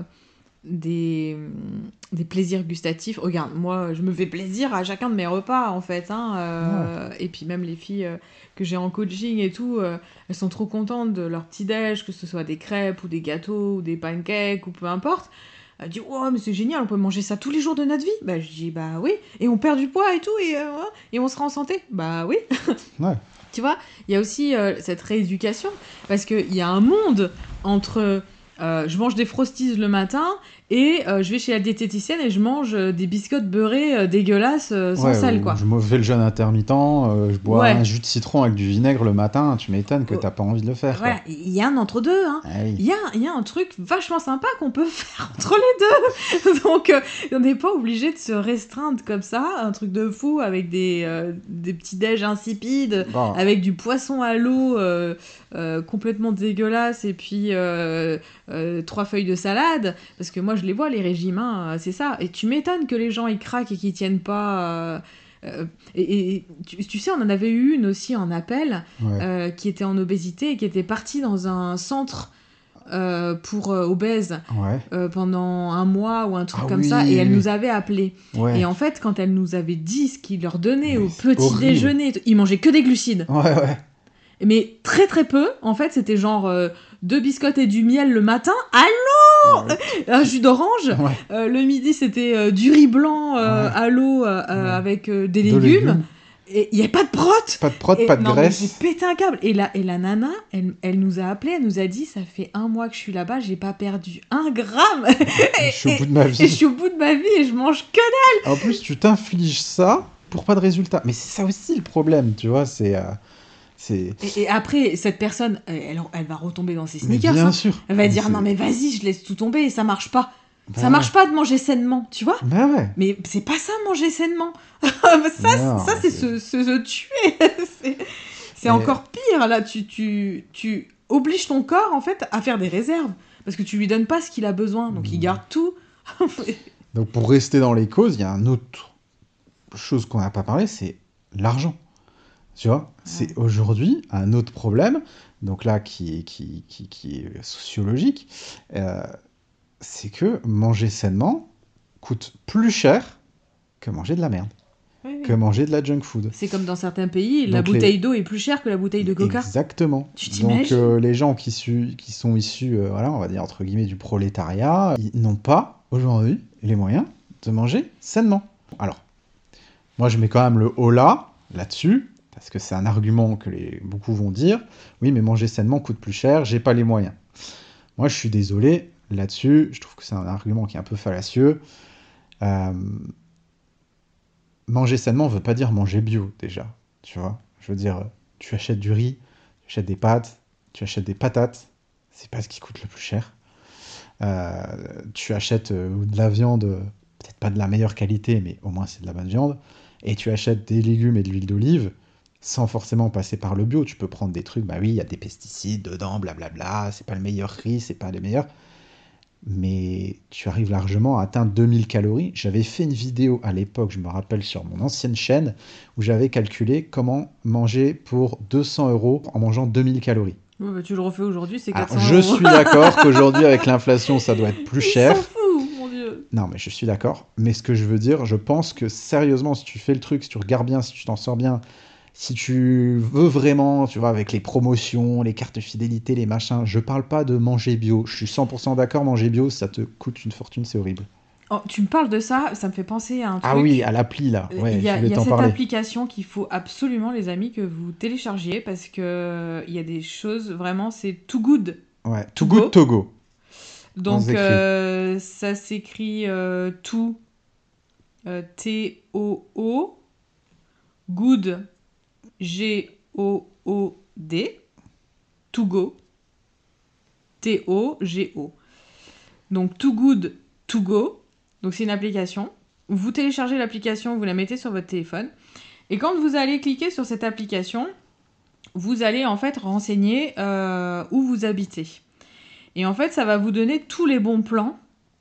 S2: des, des plaisirs gustatifs. Regarde, moi, je me fais plaisir à chacun de mes repas, en fait. Hein,
S1: Ouais.
S2: et puis même les filles que j'ai en coaching et tout, elles sont trop contentes de leur petit-déj, que ce soit des crêpes ou des gâteaux ou des pancakes ou peu importe. Elle dit, oh, mais c'est génial, on peut manger ça tous les jours de notre vie. Bah, je dis, bah oui. Et on perd du poids et tout, et on sera en santé. Bah oui.
S1: Ouais.
S2: Tu vois, il y a aussi cette rééducation, parce qu'il y a un monde entre je mange des frosties le matin et je vais chez la diététicienne et je mange des biscottes beurrées dégueulasses sans
S1: Ouais,
S2: sel,
S1: ou
S2: quoi.
S1: je me fais le jeûne intermittent, je bois un
S2: Ouais,
S1: jus de citron avec du vinaigre le matin, tu m'étonnes que
S2: oh,
S1: t'as pas envie de le faire,
S2: voilà,
S1: quoi.
S2: il y a un entre-deux, hein.
S1: Ah oui.
S2: Il y a un truc vachement sympa qu'on peut faire entre les deux. Donc, on n'est pas obligé de se restreindre comme ça, un truc de fou avec des petits déj insipides,
S1: Bon,
S2: avec du poisson à l'eau complètement dégueulasse et puis 3 feuilles de salade. Parce que moi, je les vois, les régimes, hein, c'est ça. Et tu m'étonnes que les gens, ils craquent et qu'ils tiennent pas... et tu sais, on en avait eu une aussi en appel
S1: ouais.
S2: qui était en obésité et qui était partie dans un centre pour obèses
S1: Ouais.
S2: pendant un mois ou un truc
S1: Ah
S2: comme ça, et elle
S1: oui,
S2: nous avait appelé. Et
S1: ouais.
S2: en fait, quand elle nous avait dit ce qu'ils leur donnaient
S1: Mais
S2: au
S1: c'est
S2: petit
S1: horrible.
S2: déjeuner, ils mangeaient que des glucides.
S1: Ouais, ouais.
S2: Mais très très peu. En fait, c'était genre 2 biscottes et du miel le matin,
S1: Ouais.
S2: un jus d'orange.
S1: Ouais.
S2: Le midi, c'était du riz blanc
S1: Ouais.
S2: à l'eau
S1: Ouais.
S2: avec des
S1: De
S2: légumes.
S1: légumes.
S2: Et il n'y avait pas de prot.
S1: Pas de prot,
S2: Et
S1: pas de
S2: non, mais j'ai
S1: graisse.
S2: pété un câble. Et la nana, elle nous a appelé, elle nous a dit, ça fait un mois que je suis là-bas, j'ai pas perdu 1 gramme.
S1: Je suis au bout de ma
S2: Et je
S1: vie.
S2: suis au bout de ma vie et je mange que...
S1: En plus, tu t'infliges ça pour pas de résultat. Mais c'est ça aussi le problème, tu vois, c'est...
S2: Et après, cette personne, elle va retomber dans ses
S1: Mais
S2: sneakers.
S1: bien
S2: Hein.
S1: sûr.
S2: Elle va
S1: Mais
S2: dire, non
S1: c'est...
S2: mais vas-y, je laisse tout tomber et ça marche pas. Ça
S1: Bah ouais.
S2: marche pas de manger sainement, tu vois.
S1: Bah ouais.
S2: Mais c'est pas ça, manger sainement.
S1: Non,
S2: Ça
S1: mais
S2: c'est
S1: c'est...
S2: se tuer. c'est c'est
S1: Et
S2: encore pire, là. Tu obliges ton corps, en fait, à faire des réserves. Parce que tu lui donnes pas ce qu'il a besoin. Donc il garde tout.
S1: donc pour rester dans les causes, il y a une autre chose qu'on n'a pas parlé, c'est l'argent. Tu vois, c'est aujourd'hui un autre problème, donc là qui est sociologique, euh, c'est que manger sainement coûte plus cher que manger de la merde,
S2: Oui,
S1: que
S2: oui.
S1: manger de la junk food.
S2: C'est comme dans certains pays, la
S1: Donc
S2: bouteille d'eau est plus chère que la bouteille de coca.
S1: exactement.
S2: Tu
S1: Donc
S2: t'imagines?
S1: les gens qui sont issus, voilà, on va dire entre guillemets du prolétariat, ils n'ont pas aujourd'hui les moyens de manger sainement. Alors, moi je mets quand même le haut là-dessus, parce que c'est un argument que beaucoup vont dire, oui mais manger sainement coûte plus cher, j'ai pas les moyens. Moi je suis désolé là-dessus, je trouve que c'est un argument qui est un peu fallacieux. Euh, Manger sainement veut pas dire manger bio, déjà. Tu vois? Je veux dire, tu achètes du riz, tu achètes des pâtes, tu achètes des patates, c'est pas ce qui coûte le plus cher. Euh, Tu achètes de la viande, peut-être pas de la meilleure qualité, mais au moins c'est de la bonne viande. Et tu achètes des légumes et de l'huile d'olive, sans forcément passer par le bio. Tu peux prendre des trucs, bah oui, il y a des pesticides dedans, blablabla, c'est pas le meilleur riz, c'est pas les meilleurs, mais tu arrives largement à atteindre 2000 calories. J'avais fait une vidéo à l'époque, je me rappelle, sur mon ancienne chaîne, où j'avais calculé comment manger pour 200 euros en mangeant 2000 calories.
S2: Ouais, bah, tu le refais aujourd'hui, c'est
S1: Alors,
S2: 400
S1: je
S2: euros.
S1: suis d'accord qu'aujourd'hui, avec l'inflation, ça doit être plus
S2: Il
S1: cher.
S2: s'en fout, mon Dieu.
S1: Non, mais je suis d'accord. Mais ce que je veux dire, je pense que sérieusement, si tu fais le truc, si tu regardes bien, si tu t'en sors bien, si tu veux vraiment, tu vois, avec les promotions, les cartes fidélité, les machins, je parle pas de manger bio. Je suis 100% d'accord, manger bio, ça te coûte une fortune, c'est horrible.
S2: Oh, tu me parles de ça, ça me fait penser à un
S1: Ah oui,
S2: truc.
S1: à l'appli là,
S2: Il
S1: ouais,
S2: y
S1: je
S2: a,
S1: voulais
S2: il y a
S1: t'en
S2: cette
S1: parler.
S2: application qu'il faut absolument, les amis, que vous téléchargiez parce que il y a des choses, vraiment, c'est too good
S1: Ouais,
S2: to
S1: Too Good
S2: go.
S1: Togo, on
S2: Donc,
S1: s'écrit.
S2: ça s'écrit too, T-O-O, good, G-O-O-D, to go, T-O-G-O. Donc, Too Good To Go. Donc, c'est une application. Vous téléchargez l'application, vous la mettez sur votre téléphone. Et quand vous allez cliquer sur cette application, vous allez en fait renseigner où vous habitez. Et en fait, ça va vous donner tous les bons plans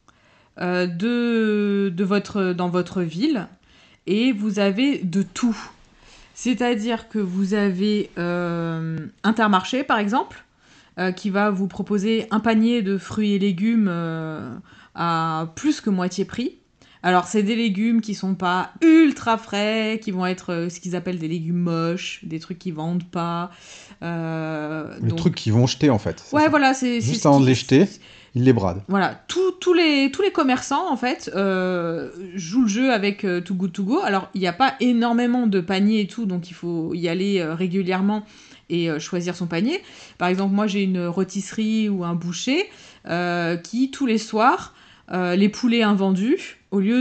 S2: dans votre ville. Et vous avez de tout. C'est-à-dire que vous avez Intermarché, par exemple, qui va vous proposer un panier de fruits et légumes à plus que moitié prix. Alors, c'est des légumes qui sont pas ultra frais, qui vont être ce qu'ils appellent des légumes moches, des trucs qui vendent pas.
S1: Les
S2: Donc,
S1: trucs qu'ils vont jeter en fait, c'est
S2: ouais,
S1: ça.
S2: voilà, c'est
S1: Juste
S2: ce
S1: avant de
S2: qui.
S1: les jeter, ils les bradent.
S2: Voilà, tous les commerçants, en fait, jouent le jeu avec Too Good To Go. Alors, il n'y a pas énormément de paniers et tout, donc il faut y aller régulièrement et choisir son panier. Par exemple, moi, j'ai une rôtisserie ou un boucher qui, tous les soirs, les poulets invendus, au lieu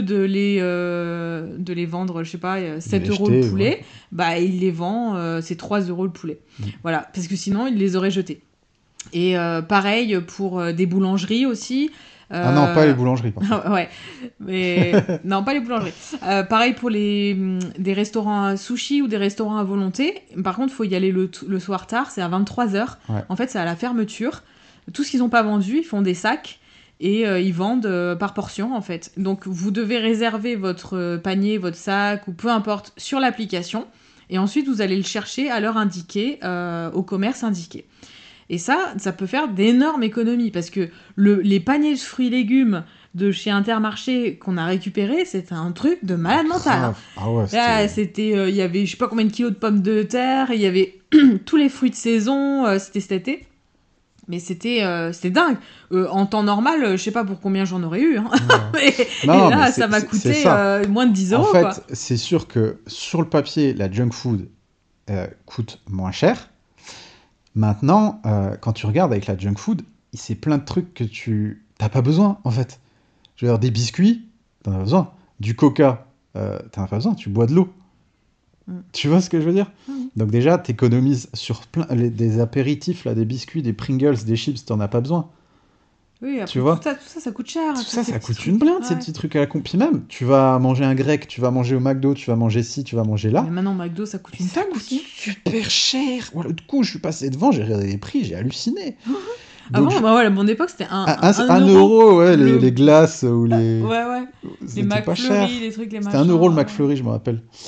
S2: de les vendre, je sais pas,
S1: De
S2: 7
S1: les
S2: euros le
S1: jeter, ouais.
S2: poulet, bah, il les vend, c'est 3 euros le poulet.
S1: Mm.
S2: Voilà, parce que sinon, il les aurait jetés. Et pareil pour des boulangeries aussi.
S1: Ah non, pas les boulangeries par contre.
S2: Ouais, mais non, pas les boulangeries. Pareil pour des restaurants à sushi ou des restaurants à volonté. Par contre, il faut y aller le soir tard, c'est à 23h.
S1: Ouais.
S2: En fait, c'est à la fermeture. Tout ce qu'ils n'ont pas vendu, ils font des sacs et ils vendent par portion en fait. Donc vous devez réserver votre panier, votre sac ou peu importe sur l'application. Et ensuite, vous allez le chercher à l'heure indiquée, au commerce indiqué. Et ça peut faire d'énormes économies parce que les paniers de fruits et légumes de chez Intermarché qu'on a récupérés, c'était un truc de malade mental. Hein.
S1: Grave. Ah ouais,
S2: Là,
S1: c'était...
S2: il y avait je sais pas combien de kilos de pommes de terre, il y avait tous les fruits de saison, c'était cet été. Mais c'était dingue. En temps normal, je sais pas pour combien j'en aurais eu. Hein.
S1: Ouais.
S2: et
S1: Non,
S2: là,
S1: mais
S2: ça m'a
S1: c'est
S2: coûté
S1: ça.
S2: moins de 10
S1: En
S2: euros.
S1: fait,
S2: Quoi.
S1: c'est sûr que sur le papier, la junk food coûte moins cher. Maintenant, quand tu regardes avec la junk food, c'est plein de trucs que tu t'as pas besoin, en fait. Je veux dire, des biscuits, t'en as pas besoin. Du coca, t'en as pas besoin, tu bois de l'eau.
S2: Mm.
S1: Tu vois ce que je veux dire?
S2: Mm.
S1: Donc déjà, t'économises sur des apéritifs, là, des biscuits, des Pringles, des chips, t'en as pas besoin.
S2: Oui,
S1: Tu
S2: après
S1: vois?
S2: tout ça, ça coûte cher.
S1: Tout
S2: Tous
S1: ça,
S2: ces
S1: ça
S2: petits
S1: coûte une
S2: trucs.
S1: blinde, ces
S2: Ouais.
S1: petits trucs à la con. Puis même, tu vas manger un grec, tu vas manger au McDo, tu vas manger ci, tu vas manger là.
S2: Mais maintenant, McDo, ça coûte une
S1: Ça
S2: tonne
S1: coûte
S2: aussi.
S1: super cher. Voilà, du coup, je suis passé devant, j'ai regardé les prix, j'ai halluciné. Donc,
S2: Avant, bah ouais, à mon époque, c'était
S1: un
S2: euro.
S1: euro, ouais,
S2: Le-
S1: les glaces ou les...
S2: Ouais, ouais. Les
S1: C'était pas cher.
S2: McFlurry, les trucs, les
S1: C'était 1
S2: machins.
S1: euro le McFlurry, je me rappelle.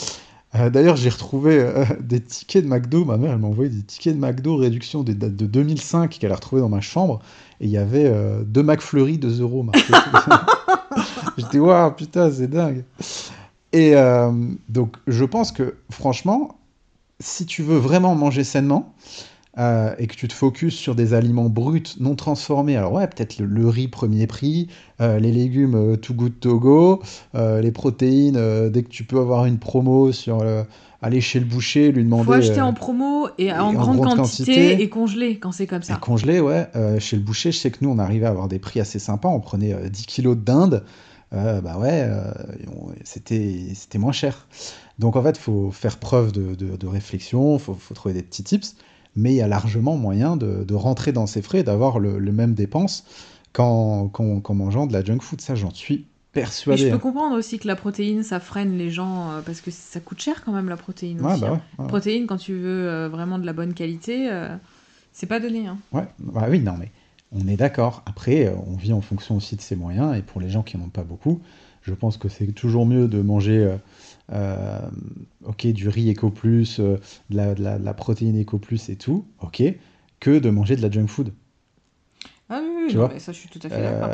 S1: D'ailleurs, j'ai retrouvé des tickets de McDo. Ma mère, elle m'a envoyé des tickets de McDo réduction des dates de 2005 qu'elle a retrouvés dans ma chambre. Et il y avait deux McFlurry 2 euros marqués. J'étais, waouh, putain, c'est dingue. Et donc, je pense que, franchement, si tu veux vraiment manger sainement et que tu te focuses sur des aliments bruts, non transformés, alors ouais, peut-être le riz premier prix, les légumes Too Good To Go, les protéines, dès que tu peux avoir une promo sur aller chez le boucher, lui
S2: Faut
S1: demander
S2: acheter en promo et en
S1: et en
S2: grande
S1: grande
S2: quantité
S1: quantité.
S2: et congelé quand c'est comme
S1: Et
S2: ça.
S1: congelé, ouais. Chez le boucher, je sais que nous, on arrivait à avoir des prix assez sympas. On prenait 10 kilos de dinde. Bah ouais, c'était moins cher. Donc en fait, il faut faire preuve de réflexion, faut trouver des petits tips. Mais il y a largement moyen de rentrer dans ses frais et d'avoir le même dépense qu'en mangeant de la junk food. Ça, j'en suis
S2: Mais je
S1: persuadé,
S2: peux
S1: hein.
S2: comprendre aussi que la protéine, ça freine les gens parce que ça coûte cher quand même la protéine
S1: Ouais,
S2: aussi,
S1: bah
S2: hein.
S1: ouais. Ouais,
S2: Protéine, quand tu veux vraiment de la bonne qualité, c'est pas donné, hein.
S1: ouais. Bah oui, non, mais on est d'accord. Après, on vit en fonction aussi de ses moyens. Et pour les gens qui n'en ont pas beaucoup, je pense que c'est toujours mieux de manger euh, ok, du riz Eco Plus, de la protéine Eco Plus et tout, ok, que de manger de la junk food,
S2: Ah oui, oui,
S1: tu
S2: non,
S1: vois.
S2: mais ça, je suis tout à fait d'accord.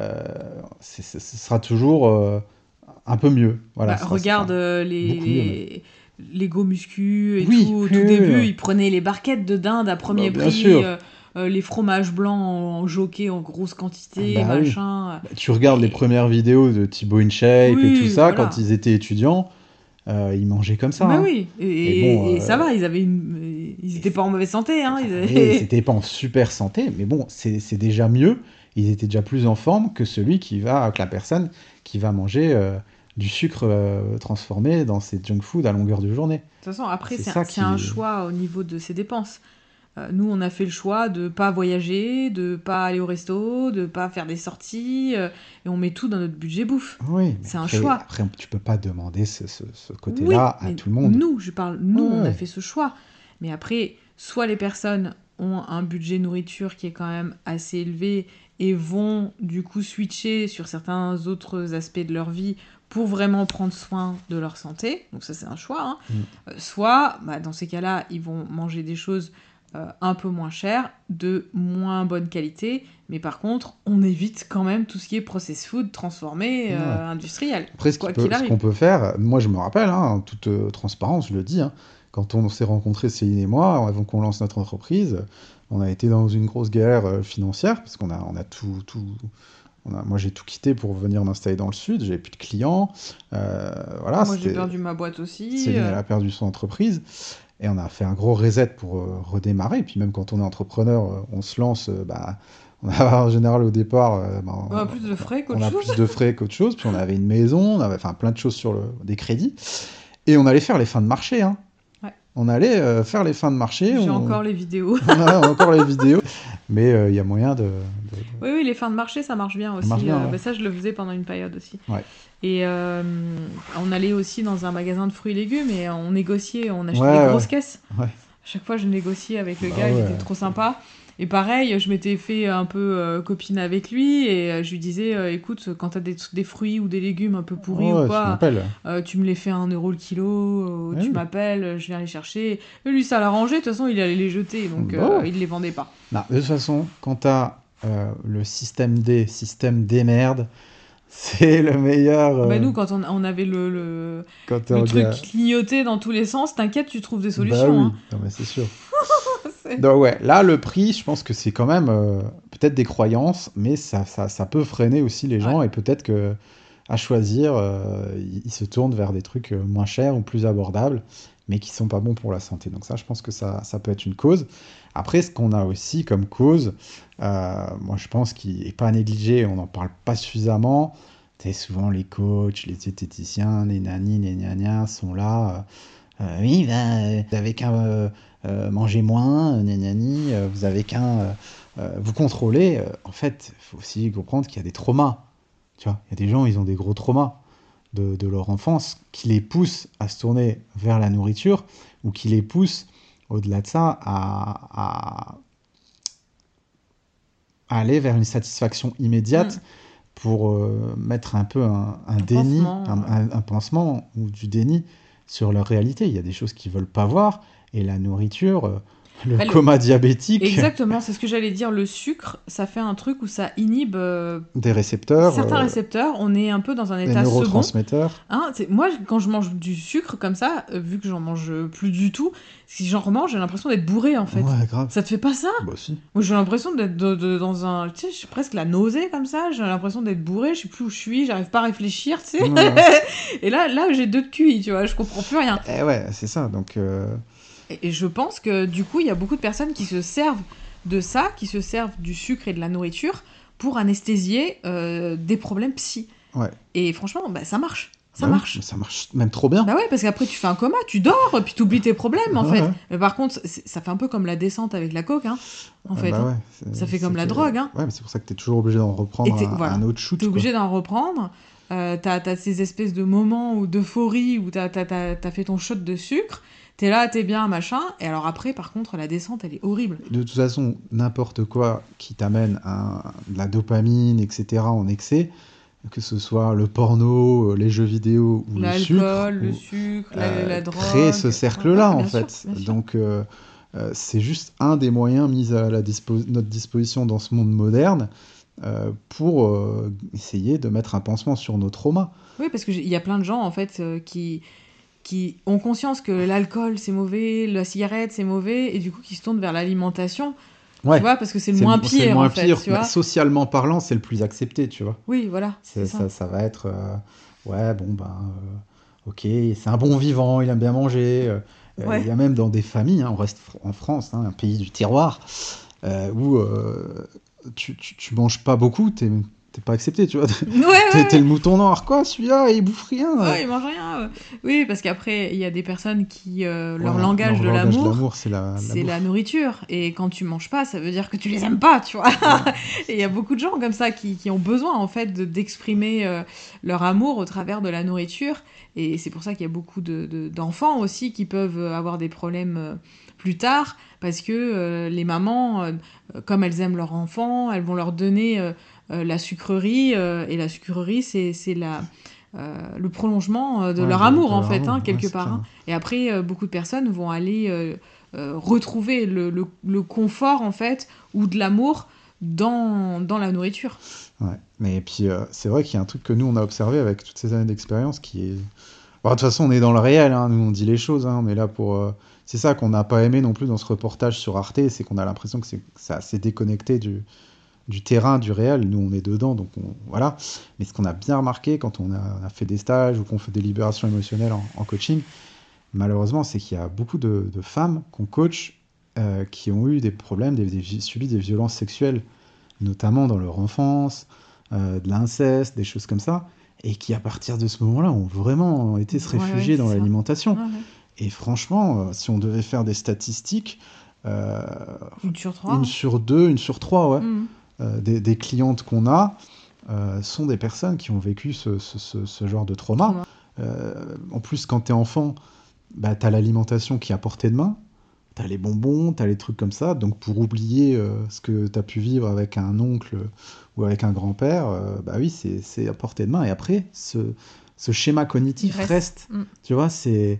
S1: Ce sera toujours un peu mieux, voilà,
S2: Bah, regarde
S1: enfin, beaucoup mieux même.
S2: les go muscu et tout.
S1: Oui,
S2: Au
S1: oui,
S2: tout
S1: oui, oui,
S2: début,
S1: non.
S2: ils prenaient les barquettes de dinde à
S1: Bah,
S2: premier
S1: bien
S2: prix,
S1: sûr.
S2: les fromages blancs en joquet en grosse quantité,
S1: Bah oui.
S2: machin.
S1: Bah, tu regardes les
S2: Et
S1: premières vidéos de Thibaut InShape et tout
S2: oui,
S1: ça, quand
S2: voilà.
S1: ils étaient étudiants, ils mangeaient comme ça,
S2: Bah
S1: hein.
S2: oui,
S1: Et bon,
S2: et ça va, ils
S1: et
S2: étaient pas en mauvaise santé, hein.
S1: ouais, c'était pas en super santé, mais bon, c'est déjà mieux. Ils étaient déjà plus en forme que la personne qui va manger du sucre transformé dans ses junk food à longueur de journée.
S2: De toute façon, après,
S1: C'est ça
S2: c'est un
S1: qui.
S2: choix au niveau de ses dépenses. Nous, on a fait le choix de pas voyager, de pas aller au resto, de pas faire des sorties, et on met tout dans notre budget bouffe.
S1: Oui, mais
S2: C'est un choix.
S1: après, tu peux pas demander ce
S2: Oui,
S1: côté-là à
S2: mais
S1: tout le monde.
S2: nous, je parle, nous, on a
S1: Ouais,
S2: fait ce choix. Mais après, soit les personnes ont un budget nourriture qui est quand même assez élevé et vont du coup switcher sur certains autres aspects de leur vie pour vraiment prendre soin de leur santé. Donc ça, c'est un choix, hein.
S1: mm,
S2: Soit, bah, dans ces cas-là, ils vont manger des choses un peu moins chères, de moins bonne qualité. Mais par contre, on évite quand même tout ce qui est processed food, transformé,
S1: ouais.
S2: industriel,
S1: Après,
S2: quoi qu'il
S1: ce
S2: arrive.
S1: qu'on peut faire, moi je me rappelle, hein, en toute transparence, je le dis, hein, quand on s'est rencontrés, Céline et moi, avant qu'on lance notre entreprise, on a été dans une grosse galère financière, parce on a moi j'ai tout quitté pour venir m'installer dans le sud, j'avais plus de clients, voilà,
S2: Moi, j'ai perdu ma boîte aussi.
S1: Céline elle a perdu son entreprise, et on a fait un gros reset pour redémarrer, et puis même quand on est entrepreneur, on se lance, bah, on a en général au départ, bah,
S2: On a plus de frais
S1: on
S2: qu'autre
S1: a
S2: chose.
S1: plus de frais qu'autre chose, puis on avait une maison, on avait enfin plein de choses sur des crédits, et on allait faire les fins de marché, hein.
S2: Ouais.
S1: On allait faire les fins de marché,
S2: J'ai encore les vidéos.
S1: on a encore les vidéos, mais il y a moyen
S2: Oui, oui, les fins de marché, ça marche bien
S1: ça marche
S2: aussi.
S1: bien, ouais.
S2: Bah, ça, je le faisais pendant une période aussi.
S1: Ouais,
S2: Et on allait aussi dans un magasin de fruits et légumes et on négociait, on
S1: ouais,
S2: achetait des
S1: ouais,
S2: grosses caisses.
S1: ouais.
S2: À chaque fois, je négociais avec le
S1: Bah
S2: gars, il
S1: ouais.
S2: était trop sympa. Et pareil, je m'étais fait un peu copine avec lui et je lui disais écoute, quand t'as des fruits ou des légumes un peu pourris ou
S1: Ouais, tu
S2: quoi,
S1: m'appelles.
S2: tu me les fais à 1 euro le kilo,
S1: Ouais,
S2: tu
S1: oui.
S2: m'appelles, je viens les chercher. Et lui, ça l'arrangeait, de toute façon, il allait les jeter, donc
S1: Bah ouais.
S2: il les vendait pas.
S1: Non, de toute façon, quand t'as le système D merde, c'est le meilleur
S2: Bah nous, quand on avait
S1: quand t'es
S2: le
S1: en
S2: truc
S1: gars.
S2: qui clignotait dans tous les sens, t'inquiète, tu trouves des
S1: Bah
S2: solutions, hein.
S1: oui, non mais c'est sûr.
S2: C'est-
S1: Donc ouais, là le prix, je pense que c'est quand même peut-être des croyances, mais ça peut freiner aussi les
S2: Ouais.
S1: gens et peut-être que à choisir, ils se tournent vers des trucs moins chers ou plus abordables, mais qui sont pas bons pour la santé. Donc ça, je pense que ça peut être une cause. Après, ce qu'on a aussi comme cause, moi je pense qu'il est pas négligé, on n'en parle pas suffisamment. Tu sais, souvent les coachs, les diététiciens, les nanis, les gnagnas sont là. Oui, ben, vous avez qu'à manger moins, nanani, vous avez qu'à vous contrôler. En fait, il faut aussi comprendre qu'il y a des traumas. Tu vois, il y a des gens, ils ont des gros traumas de leur enfance qui les poussent à se tourner vers la nourriture ou qui les poussent, au-delà de ça, à aller vers une satisfaction
S2: Mm.
S1: immédiate pour mettre un peu un
S2: Un
S1: déni,
S2: pansement.
S1: un pansement ou du déni sur leur réalité. Il y a des choses qu'ils veulent pas voir, et la nourriture, le
S2: Bah,
S1: coma diabétique,
S2: exactement, c'est ce que j'allais dire. Le sucre, ça fait un truc où ça inhibe
S1: des récepteurs,
S2: certains récepteurs. On est un peu dans un
S1: des
S2: état second.
S1: neurotransmetteurs.
S2: Hein, moi, quand je mange du sucre comme ça, vu que j'en mange plus du tout, si j'en remange, j'ai l'impression d'être bourré en fait.
S1: Ouais, grave.
S2: Ça te fait pas ça?
S1: Bah si.
S2: Moi, j'ai l'impression d'être dans un. Tu sais, j'ai presque la nausée comme ça. J'ai l'impression d'être bourré, je sais plus où je suis, j'arrive pas à réfléchir, tu sais.
S1: Ouais.
S2: Et là, j'ai 2 de QI, tu vois, je comprends plus rien.
S1: Eh ouais, c'est ça. Donc,
S2: Et je pense que du coup, il y a beaucoup de personnes qui se servent de ça, qui se servent du sucre et de la nourriture pour anesthésier des problèmes psy.
S1: ouais.
S2: Et franchement, bah, ça marche. Ça
S1: Bah oui,
S2: marche.
S1: mais ça marche même trop bien.
S2: Bah ouais, parce qu'après tu fais un coma, tu dors, puis t'oublies tes problèmes en
S1: Ouais,
S2: fait.
S1: ouais.
S2: Mais par contre, ça fait un peu comme la descente avec la coke, hein, en fait.
S1: Bah
S2: Hein.
S1: ouais.
S2: Ça fait comme
S1: c'est
S2: la
S1: que-
S2: drogue, hein.
S1: Ouais, mais c'est pour ça que t'es toujours obligé d'en reprendre
S2: Voilà,
S1: un autre shoot,
S2: t'es
S1: quoi.
S2: obligé d'en reprendre. T'as ces espèces de moments d'euphorie où t'as fait ton shot de sucre, t'es là, t'es bien, machin. Et alors après, par contre, la descente, elle est horrible.
S1: De toute façon, n'importe quoi qui t'amène de la dopamine, etc., en excès, que ce soit le porno, les jeux vidéo ou le sucre,
S2: L'alcool, le sucre, la drogue.
S1: crée ce cercle-là,
S2: Ouais,
S1: en
S2: bien sûr,
S1: fait.
S2: bien sûr.
S1: Donc, c'est juste un des moyens mis à notre disposition dans ce monde moderne pour essayer de mettre un pansement sur nos traumas.
S2: Oui, parce qu'il y a plein de gens en fait qui ont conscience que l'alcool c'est mauvais, la cigarette c'est mauvais, et du coup qui se tournent vers l'alimentation, tu
S1: Ouais,
S2: vois, parce que c'est le
S1: c'est
S2: moins
S1: c'est le
S2: pire
S1: moins
S2: en fait,
S1: pire,
S2: tu
S1: mais
S2: vois.
S1: socialement parlant, c'est le plus accepté, tu vois.
S2: Oui, voilà, c'est ça.
S1: Ça va être, ouais, bon, ben, ok, c'est un bon vivant, il aime bien manger. Il
S2: Ouais.
S1: y a même dans des familles, hein, on reste en France, hein, un pays du terroir, où tu manges pas beaucoup, t'es pas accepté, tu vois.
S2: Ouais, ouais,
S1: T'es
S2: ouais.
S1: le mouton noir, quoi, celui-là, il bouffe rien.
S2: Oh, ils mangent rien. Oui, parce qu'après, il y a des personnes qui, leur
S1: Ouais,
S2: langage
S1: leur
S2: de
S1: langage de
S2: l'amour,
S1: l'amour, c'est la
S2: c'est la
S1: bouffe.
S2: nourriture. Et quand tu manges pas, ça veut dire que tu les aimes pas, tu vois.
S1: Ouais.
S2: Et il y a beaucoup de gens comme ça qui ont besoin, en fait, d'exprimer leur amour au travers de la nourriture. Et c'est pour ça qu'il y a beaucoup d'enfants aussi qui peuvent avoir des problèmes plus tard, parce que les mamans, comme elles aiment leur enfant, elles vont leur donner la sucrerie. Et la sucrerie, c'est le prolongement de
S1: Ouais,
S2: leur amour,
S1: de
S2: en
S1: leur
S2: fait,
S1: amour,
S2: hein,
S1: ouais,
S2: quelque
S1: c'est
S2: part.
S1: clair.
S2: Hein. Et après, beaucoup de personnes vont aller retrouver le confort, en fait, ou de l'amour dans la nourriture.
S1: Ouais. Mais puis, c'est vrai qu'il y a un truc que nous, on a observé avec toutes ces années d'expérience qui est. Bon, de toute façon, on est dans le réel, hein, nous, on dit les choses, hein, mais là, c'est ça qu'on n'a pas aimé non plus dans ce reportage sur Arte, c'est qu'on a l'impression que c'est assez déconnecté du terrain, du réel. Nous, on est dedans, donc voilà. Mais ce qu'on a bien remarqué quand on a fait des stages ou qu'on fait des libérations émotionnelles en coaching, malheureusement, c'est qu'il y a beaucoup de femmes qu'on coach qui ont eu des problèmes, subi des violences sexuelles, notamment dans leur enfance, de l'inceste, des choses comme ça, et qui, à partir de ce moment-là, ont vraiment été se réfugier dans
S2: c'est ça.
S1: l'alimentation.
S2: Ouais.
S1: Et franchement, si on devait faire des statistiques, euh,
S2: 1/3.
S1: 1/2, 1/3, ouais,
S2: Mhm.
S1: des clientes qu'on a sont des personnes qui ont vécu ce genre de trauma. En plus, quand t'es enfant, bah, t'as l'alimentation qui est à portée de main, t'as les bonbons, t'as les trucs comme ça, donc pour oublier ce que t'as pu vivre avec un oncle ou avec un grand-père, bah oui, c'est à portée de main. Et après, ce schéma cognitif
S2: Il
S1: reste.
S2: Mm.
S1: Tu vois,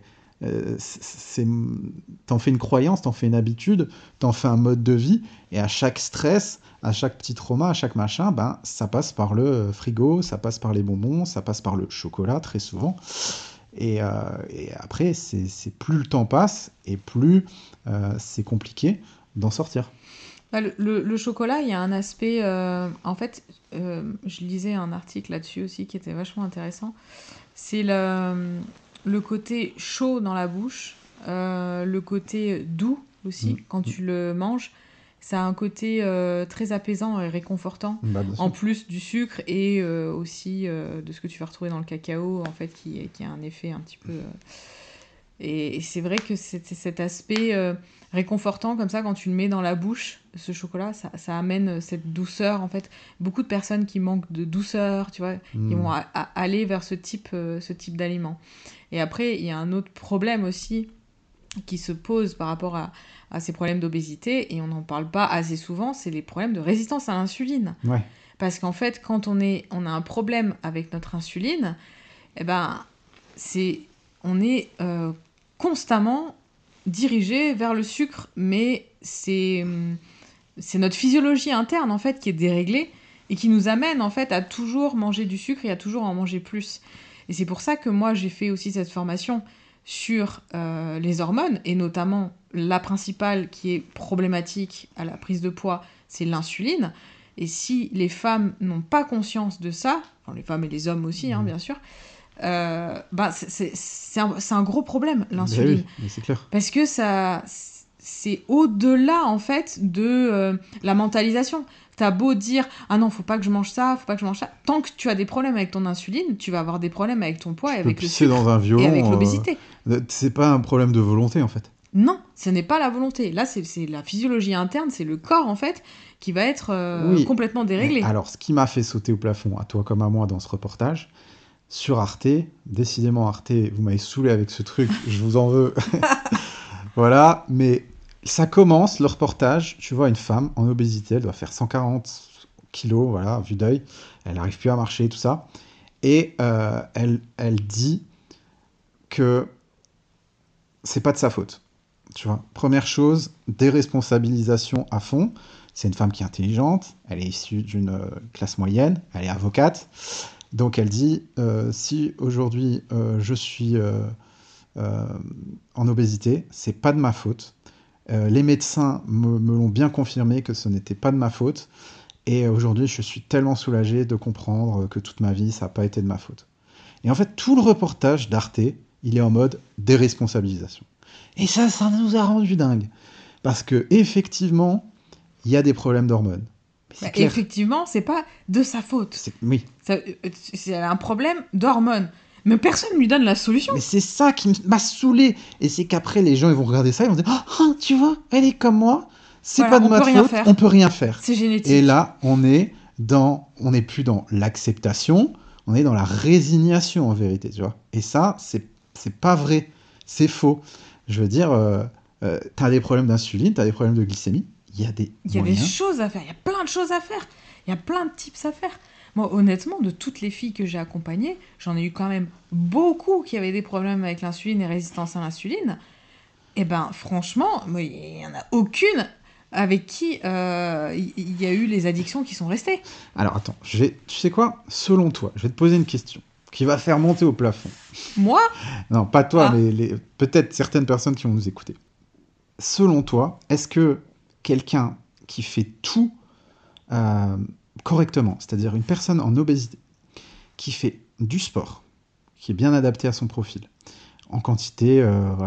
S1: t'en fais une croyance, t'en fais une habitude, t'en fais un mode de vie, et à chaque stress, à chaque petit trauma, à chaque machin, ben, ça passe par le frigo, ça passe par les bonbons, ça passe par le chocolat très souvent. Et après, plus le temps passe, et plus c'est compliqué d'en sortir.
S2: Bah, le chocolat, il y a un aspect. En fait, je lisais un article là-dessus aussi qui était vachement intéressant. C'est le côté chaud dans la bouche, le côté doux aussi quand tu le manges. Ça a un côté très apaisant et réconfortant,
S1: Bah, bien
S2: en
S1: sûr.
S2: plus du sucre et aussi de ce que tu vas retrouver dans le cacao, en fait, qui a un effet un petit peu. Et c'est vrai que c'est cet aspect réconfortant comme ça quand tu le mets dans la bouche, ce chocolat, ça amène cette douceur en fait. Beaucoup de personnes qui manquent de douceur, tu vois, qui vont aller vers ce type d'aliment. Et après, il y a un autre problème aussi qui se pose par rapport à ces problèmes d'obésité, et on n'en parle pas assez souvent, c'est les problèmes de résistance à l'insuline.
S1: Ouais.
S2: Parce qu'en fait, quand on a un problème avec notre insuline, eh ben, c'est on est constamment dirigé vers le sucre, mais c'est notre physiologie interne en fait qui est déréglée et qui nous amène en fait à toujours manger du sucre et à toujours en manger plus. Et c'est pour ça que moi j'ai fait aussi cette formation sur les hormones, et notamment la principale qui est problématique à la prise de poids, c'est l'insuline. Et si les femmes n'ont pas conscience de ça, enfin les femmes et les hommes aussi, bien sûr, c'est un gros problème, l'insuline.
S1: Oui, mais c'est clair.
S2: Parce que c'est au-delà, en fait, de la mentalisation. T'as beau dire « Ah non, faut pas que je mange ça, faut pas que je mange ça ». Tant que tu as des problèmes avec ton insuline, tu vas avoir des problèmes avec ton poids et avec le sucre
S1: dans un violon,
S2: et avec l'obésité.
S1: C'est pas un problème de volonté, en fait.
S2: Non, ce n'est pas la volonté. Là, c'est la physiologie interne, c'est le corps, en fait, qui va être complètement déréglé.
S1: Mais alors, ce qui m'a fait sauter au plafond, à toi comme à moi, dans ce reportage, sur Arte, décidément Arte, vous m'avez saoulé avec ce truc, je vous en veux. Voilà, mais ça commence, le reportage, tu vois une femme en obésité, elle doit faire 140 kilos, voilà, vue d'œil, elle n'arrive plus à marcher, tout ça, et elle dit que c'est pas de sa faute, tu vois. Première chose, déresponsabilisation à fond, c'est une femme qui est intelligente, elle est issue d'une classe moyenne, elle est avocate, donc elle dit, si aujourd'hui je suis en obésité, c'est pas de ma faute. Les médecins me l'ont bien confirmé que ce n'était pas de ma faute. Et aujourd'hui, je suis tellement soulagé de comprendre que toute ma vie, ça n'a pas été de ma faute. Et en fait, tout le reportage d'Arte, il est en mode déresponsabilisation. Et ça nous a rendu dingue. Parce que effectivement, il y a des problèmes d'hormones.
S2: Effectivement, c'est pas de sa faute.
S1: Oui.
S2: C'est un problème d'hormones. Mais personne ne lui donne la solution.
S1: Mais c'est ça qui m'a saoulé. Et c'est qu'après, les gens ils vont regarder ça, ils vont dire « tu vois, elle est comme moi, c'est pas de ma faute, on peut rien faire. »
S2: C'est génétique.
S1: Et là, on n'est plus dans l'acceptation, on est dans la résignation en vérité, tu vois. Et ça, c'est pas vrai, c'est faux. Je veux dire, t'as des problèmes d'insuline, t'as des problèmes de glycémie, il y a des
S2: choses à faire, il y a plein de choses à faire, il y a plein de tips à faire. Moi, honnêtement, de toutes les filles que j'ai accompagnées, j'en ai eu quand même beaucoup qui avaient des problèmes avec l'insuline et résistance à l'insuline. Et ben, franchement, il n'y en a aucune avec qui il y a eu les addictions qui sont restées.
S1: Alors, attends, tu sais quoi ? Selon toi, je vais te poser une question qui va faire monter au plafond.
S2: Moi ?
S1: Non, pas toi, mais peut-être certaines personnes qui vont nous écouter. Selon toi, est-ce que quelqu'un qui fait tout correctement, c'est-à-dire une personne en obésité qui fait du sport, qui est bien adapté à son profil, en quantité,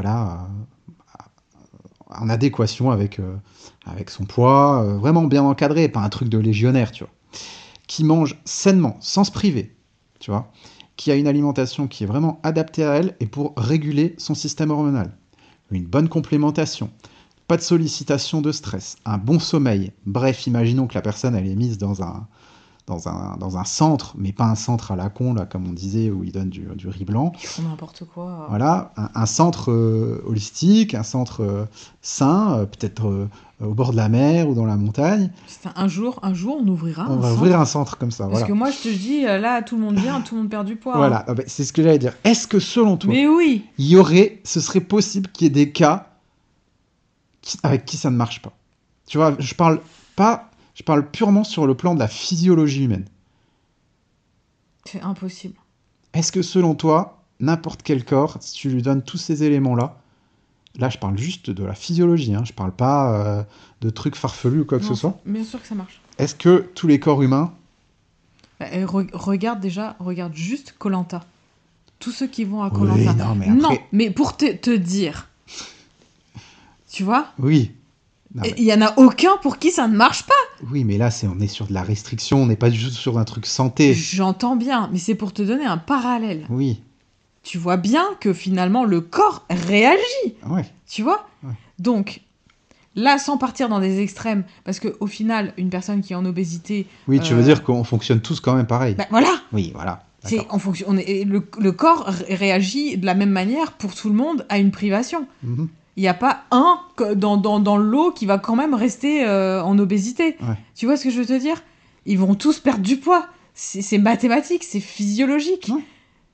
S1: en adéquation avec son poids, vraiment bien encadré, pas un truc de légionnaire, tu vois, qui mange sainement, sans se priver, tu vois, qui a une alimentation qui est vraiment adaptée à elle et pour réguler son système hormonal, une bonne complémentation, pas de sollicitation de stress, un bon sommeil. Bref, imaginons que la personne elle est mise dans un centre, mais pas un centre à la con, là, comme on disait, où ils donnent du riz blanc.
S2: Ils font n'importe quoi.
S1: Voilà, un centre holistique, un centre sain, peut-être au bord de la mer ou dans la montagne.
S2: Un jour, on ouvrira
S1: on va ouvrir un centre comme ça.
S2: Parce que moi, je te dis, là, tout le monde vient, tout le monde perd du poids.
S1: Voilà, c'est ce que j'allais dire. Est-ce que selon toi,
S2: mais oui,
S1: ce serait possible qu'il y ait des cas avec qui ça ne marche pas? Tu vois, je parle purement sur le plan de la physiologie humaine.
S2: C'est impossible.
S1: Est-ce que selon toi, n'importe quel corps, si tu lui donnes tous ces éléments-là, là je parle juste de la physiologie, je parle pas de trucs farfelus ou quoi que ce soit.
S2: Bien sûr que ça marche.
S1: Est-ce que tous les corps humains...
S2: regarde juste Koh-Lanta. Tous ceux qui vont à Koh-Lanta.
S1: Oui, non, mais après...
S2: Non, mais pour te dire... Tu vois ?
S1: Oui.
S2: Il n'y en a aucun pour qui ça ne marche pas.
S1: Oui, mais là, on est sur de la restriction, on n'est pas juste sur un truc santé.
S2: J'entends bien, mais c'est pour te donner un parallèle.
S1: Oui.
S2: Tu vois bien que finalement, le corps réagit.
S1: Ouais.
S2: Tu vois ? Ouais. Donc, là, sans partir dans des extrêmes, parce qu'au final, une personne qui est en obésité...
S1: Oui, tu veux dire qu'on fonctionne tous quand même pareil.
S2: Voilà.
S1: Oui, voilà.
S2: Le corps réagit de la même manière pour tout le monde à une privation. Mm-hmm. Il n'y a pas un dans l'eau qui va quand même rester en obésité. Ouais. Tu vois ce que je veux te dire ? Ils vont tous perdre du poids. C'est mathématique, c'est physiologique. Ouais.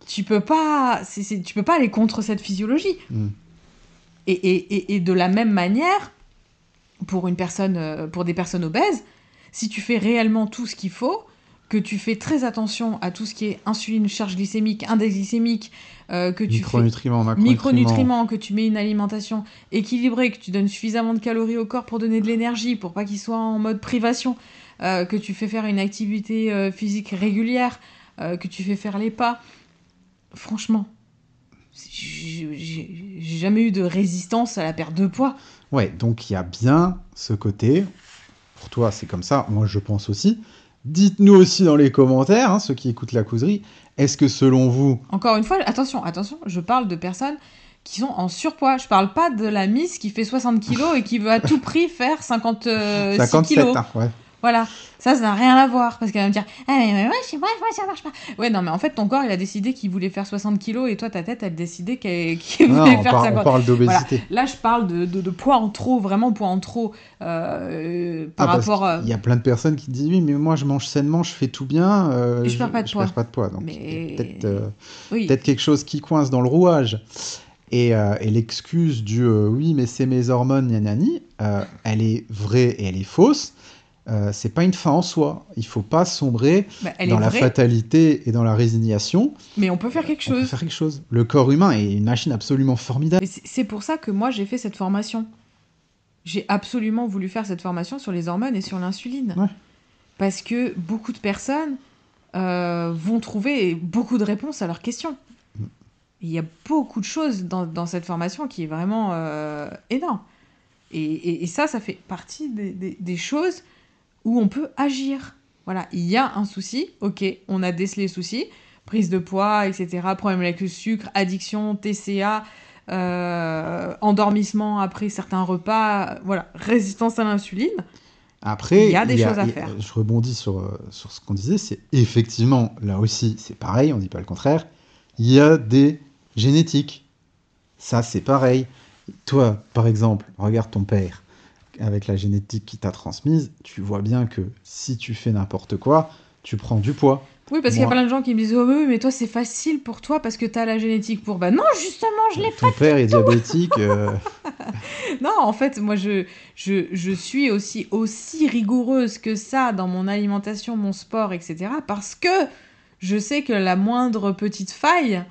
S2: Tu peux pas, tu peux pas aller contre cette physiologie.
S1: Mm.
S2: Et de la même manière, pour des personnes obèses, si tu fais réellement tout ce qu'il faut, que tu fais très attention à tout ce qui est insuline, charge glycémique, index glycémique, que tu fais
S1: Micronutriments, macronutriments.
S2: micronutriments, que tu mets une alimentation équilibrée, que tu donnes suffisamment de calories au corps pour donner de l'énergie, pour pas qu'il soit en mode privation, que tu fais faire une activité physique régulière, que tu fais faire les pas. Franchement, j'ai jamais eu de résistance à la perte de poids.
S1: Ouais, donc il y a bien ce côté. Pour toi, c'est comme ça. Moi, je pense aussi. Dites-nous aussi dans les commentaires, hein, ceux qui écoutent la causerie, est-ce que selon vous...
S2: Encore une fois, attention, je parle de personnes qui sont en surpoids. Je parle pas de la Miss qui fait 60 kilos et qui veut à tout prix faire 56
S1: 57,
S2: kilos.
S1: hein, ouais.
S2: Voilà, ça n'a rien à voir, parce qu'elle va me dire « Ah mais ouais, chez moi, ça marche pas !» Ouais, non, mais en fait, ton corps, il a décidé qu'il voulait faire 60 kilos, et toi, ta tête, elle a décidé qu'il voulait faire 50.
S1: On parle d'obésité.
S2: Voilà. Là, je parle de poids en trop, vraiment poids en trop, par rapport...
S1: Il y a plein de personnes qui disent « Oui, mais moi, je mange sainement, je fais tout bien,
S2: et je perds pas de poids.
S1: Perds pas de poids. » Donc,
S2: mais...
S1: peut-être quelque chose qui coince dans le rouage. Et l'excuse du oui, mais c'est mes hormones, gna elle est vraie et elle est fausse. C'est pas une fin en soi. Il faut pas sombrer dans la fatalité et dans la résignation.
S2: Mais on peut faire quelque chose.
S1: On peut faire quelque chose. Le corps humain est une machine absolument formidable.
S2: C'est pour ça que moi, j'ai fait cette formation. J'ai absolument voulu faire cette formation sur les hormones et sur l'insuline.
S1: Ouais.
S2: Parce que beaucoup de personnes vont trouver beaucoup de réponses à leurs questions. Il y a beaucoup de choses dans cette formation qui est vraiment énorme. Et ça fait partie des choses où on peut agir. Voilà, il y a un souci, ok, on a décelé le souci, prise de poids, etc., problème avec le sucre, addiction, TCA, endormissement après certains repas, voilà, résistance à l'insuline.
S1: Après,
S2: il y a des choses à faire.
S1: Je rebondis sur ce qu'on disait, c'est effectivement, là aussi, c'est pareil, on ne dit pas le contraire, il y a des génétiques. Ça, c'est pareil. Toi, par exemple, regarde ton père, avec la génétique qui t'a transmise, tu vois bien que si tu fais n'importe quoi, tu prends du poids.
S2: Oui, parce qu'il y a plein de gens qui me disent « Oh oui, mais toi, c'est facile pour toi parce que t'as la génétique pour... » Bah non, justement, je l'ai pas.
S1: Ton père est diabétique.
S2: Non, en fait, moi, je suis aussi rigoureuse que ça dans mon alimentation, mon sport, etc. Parce que je sais que la moindre petite faille...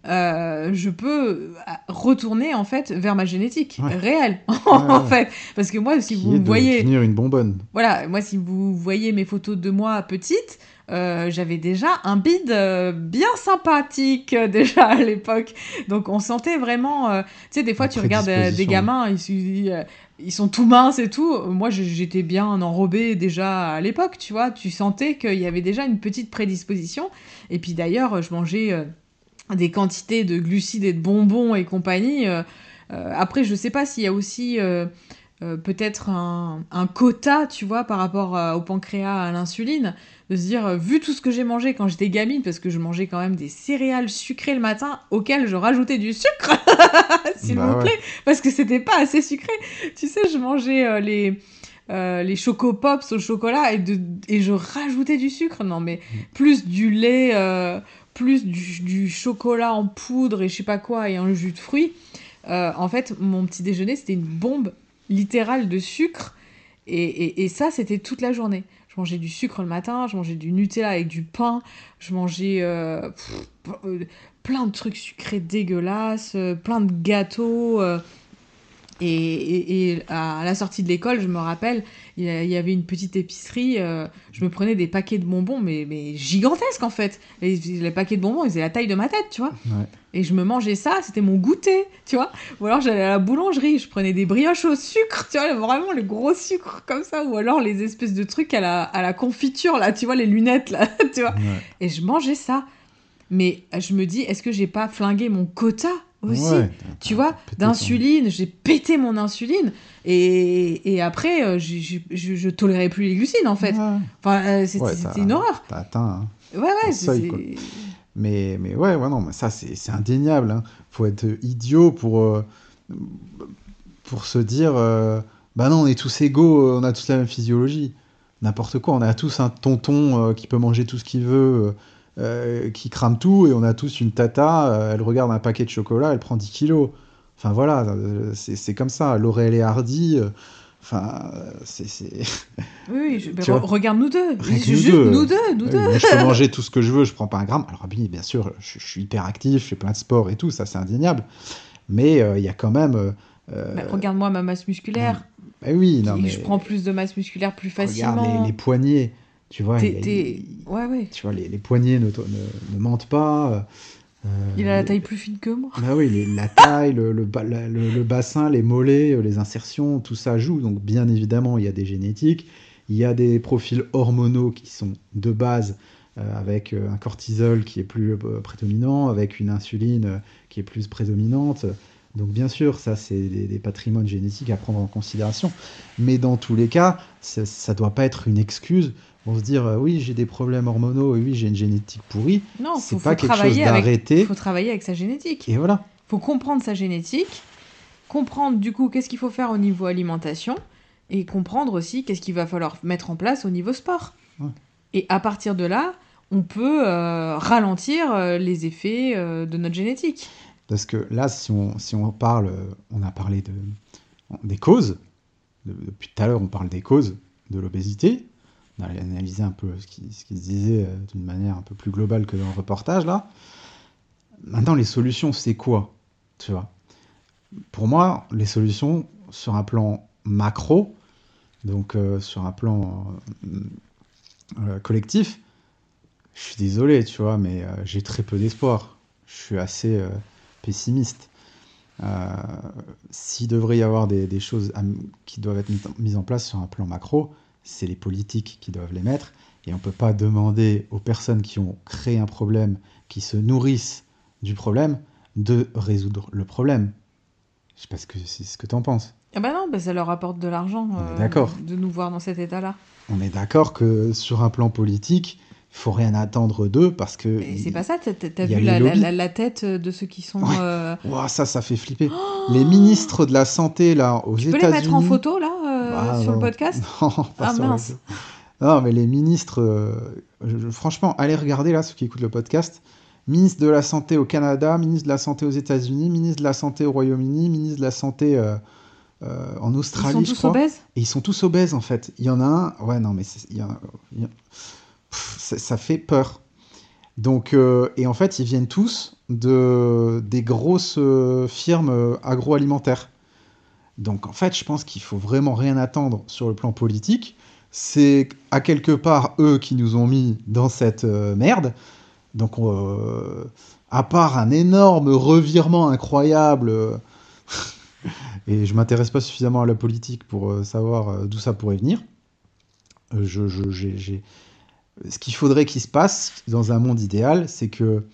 S2: je peux retourner en fait vers ma génétique réelle en fait, parce que moi si vous voyez
S1: devenir une bonbonne.
S2: Voilà, moi si vous voyez mes photos de moi petite, j'avais déjà un bide bien sympathique déjà à l'époque, donc on sentait vraiment tu sais, des fois tu regardes des gamins, ils sont tout minces et tout, moi j'étais bien enrobée déjà à l'époque, tu vois, tu sentais qu'il y avait déjà une petite prédisposition. Et puis d'ailleurs je mangeais des quantités de glucides et de bonbons et compagnie. Après, je sais pas s'il y a aussi peut-être un quota, tu vois, par rapport au pancréas, à l'insuline, de se dire, vu tout ce que j'ai mangé quand j'étais gamine, parce que je mangeais quand même des céréales sucrées le matin, auxquelles je rajoutais du sucre, s'il vous plaît, parce que c'était pas assez sucré. Tu sais, je mangeais les Choco Pops au chocolat et je rajoutais du sucre. Non, mais plus du lait... plus du chocolat en poudre et je sais pas quoi et un jus de fruits. En fait, mon petit déjeuner, c'était une bombe littérale de sucre. Et ça, c'était toute la journée. Je mangeais du sucre le matin, je mangeais du Nutella avec du pain, je mangeais plein de trucs sucrés dégueulasses, plein de gâteaux. Et à la sortie de l'école, je me rappelle, il y avait une petite épicerie, je me prenais des paquets de bonbons, mais gigantesques en fait. Les paquets de bonbons, ils faisaient la taille de ma tête, tu vois.
S1: Ouais.
S2: Et je me mangeais ça, c'était mon goûter, tu vois. Ou alors j'allais à la boulangerie, je prenais des brioches au sucre, tu vois, vraiment le gros sucre comme ça. Ou alors les espèces de trucs à la confiture, là, tu vois, les lunettes, là, tu vois. Ouais. Et je mangeais ça. Mais je me dis, est-ce que j'ai pas flingué mon quota aussi, tu vois, d'insuline, j'ai pété mon insuline et après je tolérais plus les glucides en fait. Enfin c'était une horreur.
S1: T'as atteint
S2: seuil, quoi.
S1: Mais non, mais ça c'est indéniable, hein. Faut être idiot pour se dire bah non, on est tous égaux, on a tous la même physiologie. N'importe quoi, on a tous un tonton qui peut manger tout ce qu'il veut. qui crame tout et on a tous une tata, elle regarde un paquet de chocolat, elle prend 10 kilos. Enfin voilà, c'est comme ça. Laurel et Hardy, enfin,
S2: Oui,
S1: tu vois,
S2: regarde nous deux.
S1: rien que
S2: Juste nous deux, nous
S1: Oui,
S2: deux.
S1: moi, je peux manger tout ce que je veux, je prends pas un gramme. Alors, bien sûr, je suis hyper actif, je fais plein de sport et tout, ça c'est indéniable. Mais il y a quand même.
S2: Regarde-moi ma masse musculaire.
S1: Eh oui, non,
S2: Je
S1: mais
S2: prends plus de masse musculaire plus
S1: regarde
S2: facilement.
S1: les poignets. Tu vois,
S2: Ouais, ouais.
S1: tu vois les poignets ne mentent pas.
S2: Il a la taille plus fine que moi.
S1: Bah oui, la taille, le bassin, les mollets, les insertions, tout ça joue. Donc, bien évidemment, il y a des génétiques. Il y a des profils hormonaux qui sont de base avec un cortisol qui est plus prédominant, avec une insuline qui est plus prédominante. Donc, bien sûr, ça, c'est des patrimoines génétiques à prendre en considération. Mais dans tous les cas, ça ne doit pas être une excuse pour se dire oui, j'ai des problèmes hormonaux et oui, j'ai une génétique pourrie.
S2: Non,
S1: C'est pas quelque chose
S2: Il
S1: d'arrêté.
S2: faut travailler avec sa génétique.
S1: Et voilà.
S2: Faut comprendre sa génétique, comprendre du coup qu'est-ce qu'il faut faire au niveau alimentation et comprendre aussi qu'est-ce qu'il va falloir mettre en place au niveau sport.
S1: Ouais.
S2: Et à partir de là, on peut ralentir les effets de notre génétique.
S1: Parce que là, si on parle, on a parlé des causes. Depuis tout à l'heure, on parle des causes de l'obésité. On a analysé un peu ce qui se disait d'une manière un peu plus globale que dans le reportage, là. Maintenant, les solutions, c'est quoi? Tu vois? Pour moi, les solutions, sur un plan macro, donc sur un plan collectif, je suis désolé, tu vois, mais j'ai très peu d'espoir. Je suis assez pessimiste. S'il devrait y avoir des choses qui doivent être mises en place sur un plan macro, c'est les politiques qui doivent les mettre. Et on ne peut pas demander aux personnes qui ont créé un problème, qui se nourrissent du problème, de résoudre le problème. Je sais pas c'est ce que tu en penses.
S2: Ah bah non, bah ça leur apporte de l'argent
S1: On est d'accord.
S2: de nous voir dans cet état-là.
S1: On est d'accord que sur un plan politique, il faut rien attendre d'eux parce que.
S2: Mais c'est pas ça, t'as
S1: y a
S2: vu
S1: les lobbies.
S2: la tête de ceux qui sont...
S1: Ouais. Ouah, ça fait flipper. Les ministres de la Santé, là, aux
S2: Tu
S1: États-Unis...
S2: peux les mettre en photo, là, sur le
S1: non.
S2: podcast?
S1: Non, pas
S2: Ah
S1: sur le-
S2: mince.
S1: Non, mais les ministres... franchement, allez regarder, là, ceux qui écoutent le podcast. Ministre de la Santé au Canada, ministre de la Santé aux États-Unis, ministre de la Santé au Royaume-Uni, ministre de la Santé en
S2: Ils
S1: Australie,
S2: sont
S1: je
S2: tous
S1: crois.
S2: obèses?
S1: Et ils sont tous obèses, en fait. Il y en a un... Ouais, non, mais ça fait peur. Donc, et en fait, ils viennent tous des grosses firmes agroalimentaires. Donc, en fait, je pense qu'il faut vraiment rien attendre sur le plan politique. C'est à quelque part eux qui nous ont mis dans cette merde. Donc, à part un énorme revirement incroyable, et je m'intéresse pas suffisamment à la politique pour savoir d'où ça pourrait venir. Ce qu'il faudrait qu'il se passe dans un monde idéal, c'est que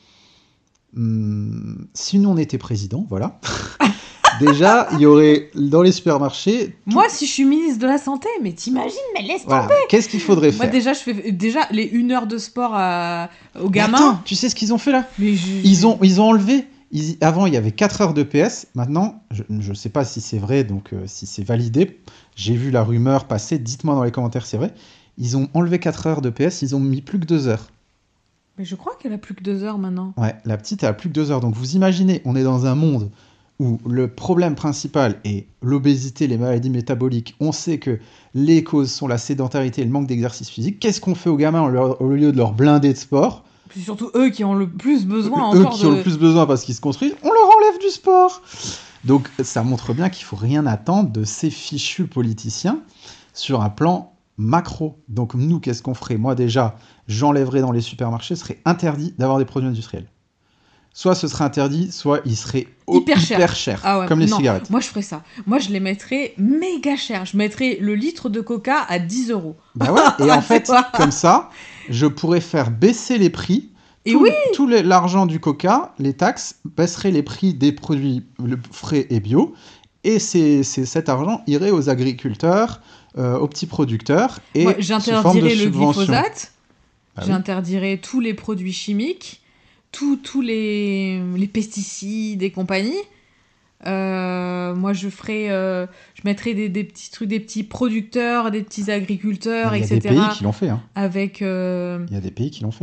S1: si nous on était président, voilà, déjà il y aurait dans les supermarchés.
S2: Moi, si je suis ministre de la Santé, mais t'imagines, mais laisse
S1: Voilà,
S2: tomber.
S1: qu'est-ce qu'il faudrait
S2: Moi,
S1: faire?
S2: déjà, je fais les 1 heure de sport aux
S1: Mais
S2: gamins.
S1: attends, tu sais ce qu'ils ont fait là?
S2: Mais
S1: Ils ont enlevé. Avant, il y avait 4 heures de PS. Maintenant, je ne sais pas si c'est vrai, donc si c'est validé. J'ai vu la rumeur passer. Dites-moi dans les commentaires si c'est vrai. Ils ont enlevé 4 heures de PS. Ils ont mis plus que 2 heures.
S2: Mais je crois qu'elle a plus que 2 heures maintenant.
S1: Ouais, la petite, elle a plus que 2 heures. Donc vous imaginez, on est dans un monde où le problème principal est l'obésité, les maladies métaboliques. On sait que les causes sont la sédentarité et le manque d'exercice physique. Qu'est-ce qu'on fait aux gamins au lieu de leur blinder de sport?
S2: C'est surtout eux qui ont le plus besoin
S1: Eux
S2: encore
S1: qui ont le plus besoin parce qu'ils se construisent, on leur enlève du sport. Donc ça montre bien qu'il faut rien attendre de ces fichus politiciens sur un plan macro. Donc nous, qu'est-ce qu'on ferait? Moi déjà, j'enlèverais dans les supermarchés, ce serait interdit d'avoir des produits industriels. Soit ce serait interdit, soit il serait hyper cher,
S2: Ah ouais,
S1: comme les
S2: non,
S1: cigarettes.
S2: moi je ferais ça. Moi je les mettrais méga cher. Je mettrais le litre de coca à 10 euros.
S1: Bah ouais, et en fait, comme ça, je pourrais faire baisser les prix.
S2: Et oui,
S1: Tout l'argent du coca, les taxes, baisseraient les prix des produits frais et bio. Et cet argent irait aux agriculteurs, aux petits producteurs. Et
S2: moi,
S1: sous forme de
S2: j'interdirais le
S1: subvention.
S2: glyphosate.
S1: Ah oui.
S2: J'interdirais tous les produits chimiques. Tous les pesticides et compagnie. Moi, je mettrais des petits trucs, des petits producteurs, des petits agriculteurs,
S1: Il y a
S2: etc.
S1: des pays qui l'ont fait. Hein.
S2: Avec.
S1: Il y a des pays qui l'ont fait, ça. Hein.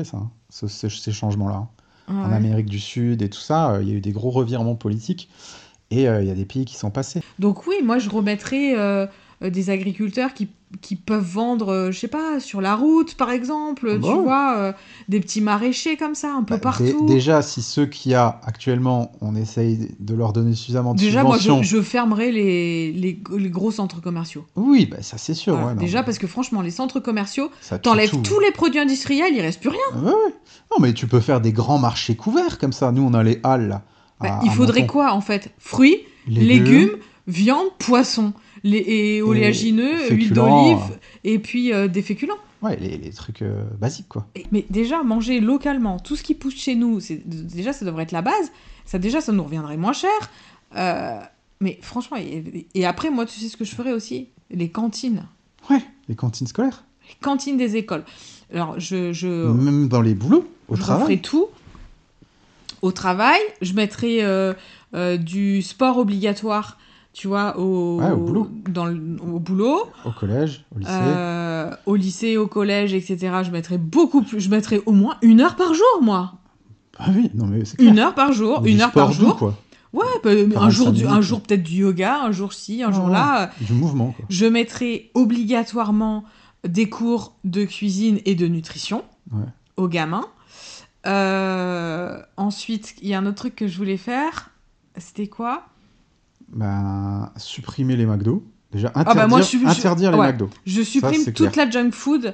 S1: ces changements-là.
S2: Ah
S1: En
S2: ouais.
S1: Amérique du Sud et tout ça, il y a eu des gros revirements politiques et il y a des pays qui sont passés.
S2: Donc oui, moi je remettrais des agriculteurs qui peuvent vendre, je sais pas, sur la route par
S1: Ah
S2: exemple,
S1: bah
S2: tu
S1: ouais.
S2: vois, des petits maraîchers comme ça, un peu
S1: Bah,
S2: partout.
S1: déjà, si ceux qu'il y a actuellement, on essaye de leur donner suffisamment de
S2: Déjà, moi
S1: subventions,
S2: je fermerais les gros centres commerciaux.
S1: oui, bah, ça c'est sûr,
S2: Voilà,
S1: ouais, non, mais
S2: déjà parce que franchement, les centres commerciaux,
S1: ça tue
S2: t'enlèves
S1: tout.
S2: tous les produits industriels, il reste plus rien.
S1: Ouais, ouais. Non, mais tu peux faire des grands marchés couverts comme ça. Nous, on a les halles là,
S2: Bah, il
S1: à
S2: faudrait
S1: Menton.
S2: quoi en fait? Fruits,
S1: Légumes
S2: légumes, viande, poisson, et
S1: et
S2: oléagineux, huile
S1: féculents.
S2: d'olive, et puis des féculents.
S1: Ouais, les trucs basiques, quoi.
S2: Mais déjà, manger localement, tout ce qui pousse chez nous, déjà, ça devrait être la base. Ça, déjà, ça nous reviendrait moins cher. Euh, mais franchement, et après, moi, tu sais ce que je ferais aussi? Les cantines.
S1: Ouais, les cantines scolaires.
S2: Les cantines des écoles. Alors,
S1: Même dans les boulots, au
S2: je referai
S1: travail.
S2: tout au travail. Je mettrai du sport obligatoire, tu vois,
S1: Ouais, au boulot.
S2: au boulot.
S1: Au collège, au lycée.
S2: Au lycée, au collège, etc. Je mettrais beaucoup plus. Je mettrais au moins 1 heure par jour, moi.
S1: Ah oui, non mais c'est
S2: Une
S1: clair.
S2: heure par jour,
S1: Ou du
S2: 1 heure par
S1: sport doux,
S2: jour.
S1: quoi.
S2: Ouais, un
S1: 45 minutes.
S2: jour peut-être du yoga, un jour ci, un
S1: Ouais,
S2: jour
S1: ouais.
S2: là.
S1: Du mouvement, quoi.
S2: Je mettrai obligatoirement des cours de cuisine et de nutrition
S1: Ouais.
S2: aux gamins. Ensuite, il y a un autre truc que je voulais faire. C'était quoi?
S1: Ben, supprimer les McDo. Déjà,
S2: Ah bah moi
S1: interdire les
S2: ouais,
S1: McDo.
S2: je
S1: Ça,
S2: supprime
S1: c'est clair.
S2: toute la junk food,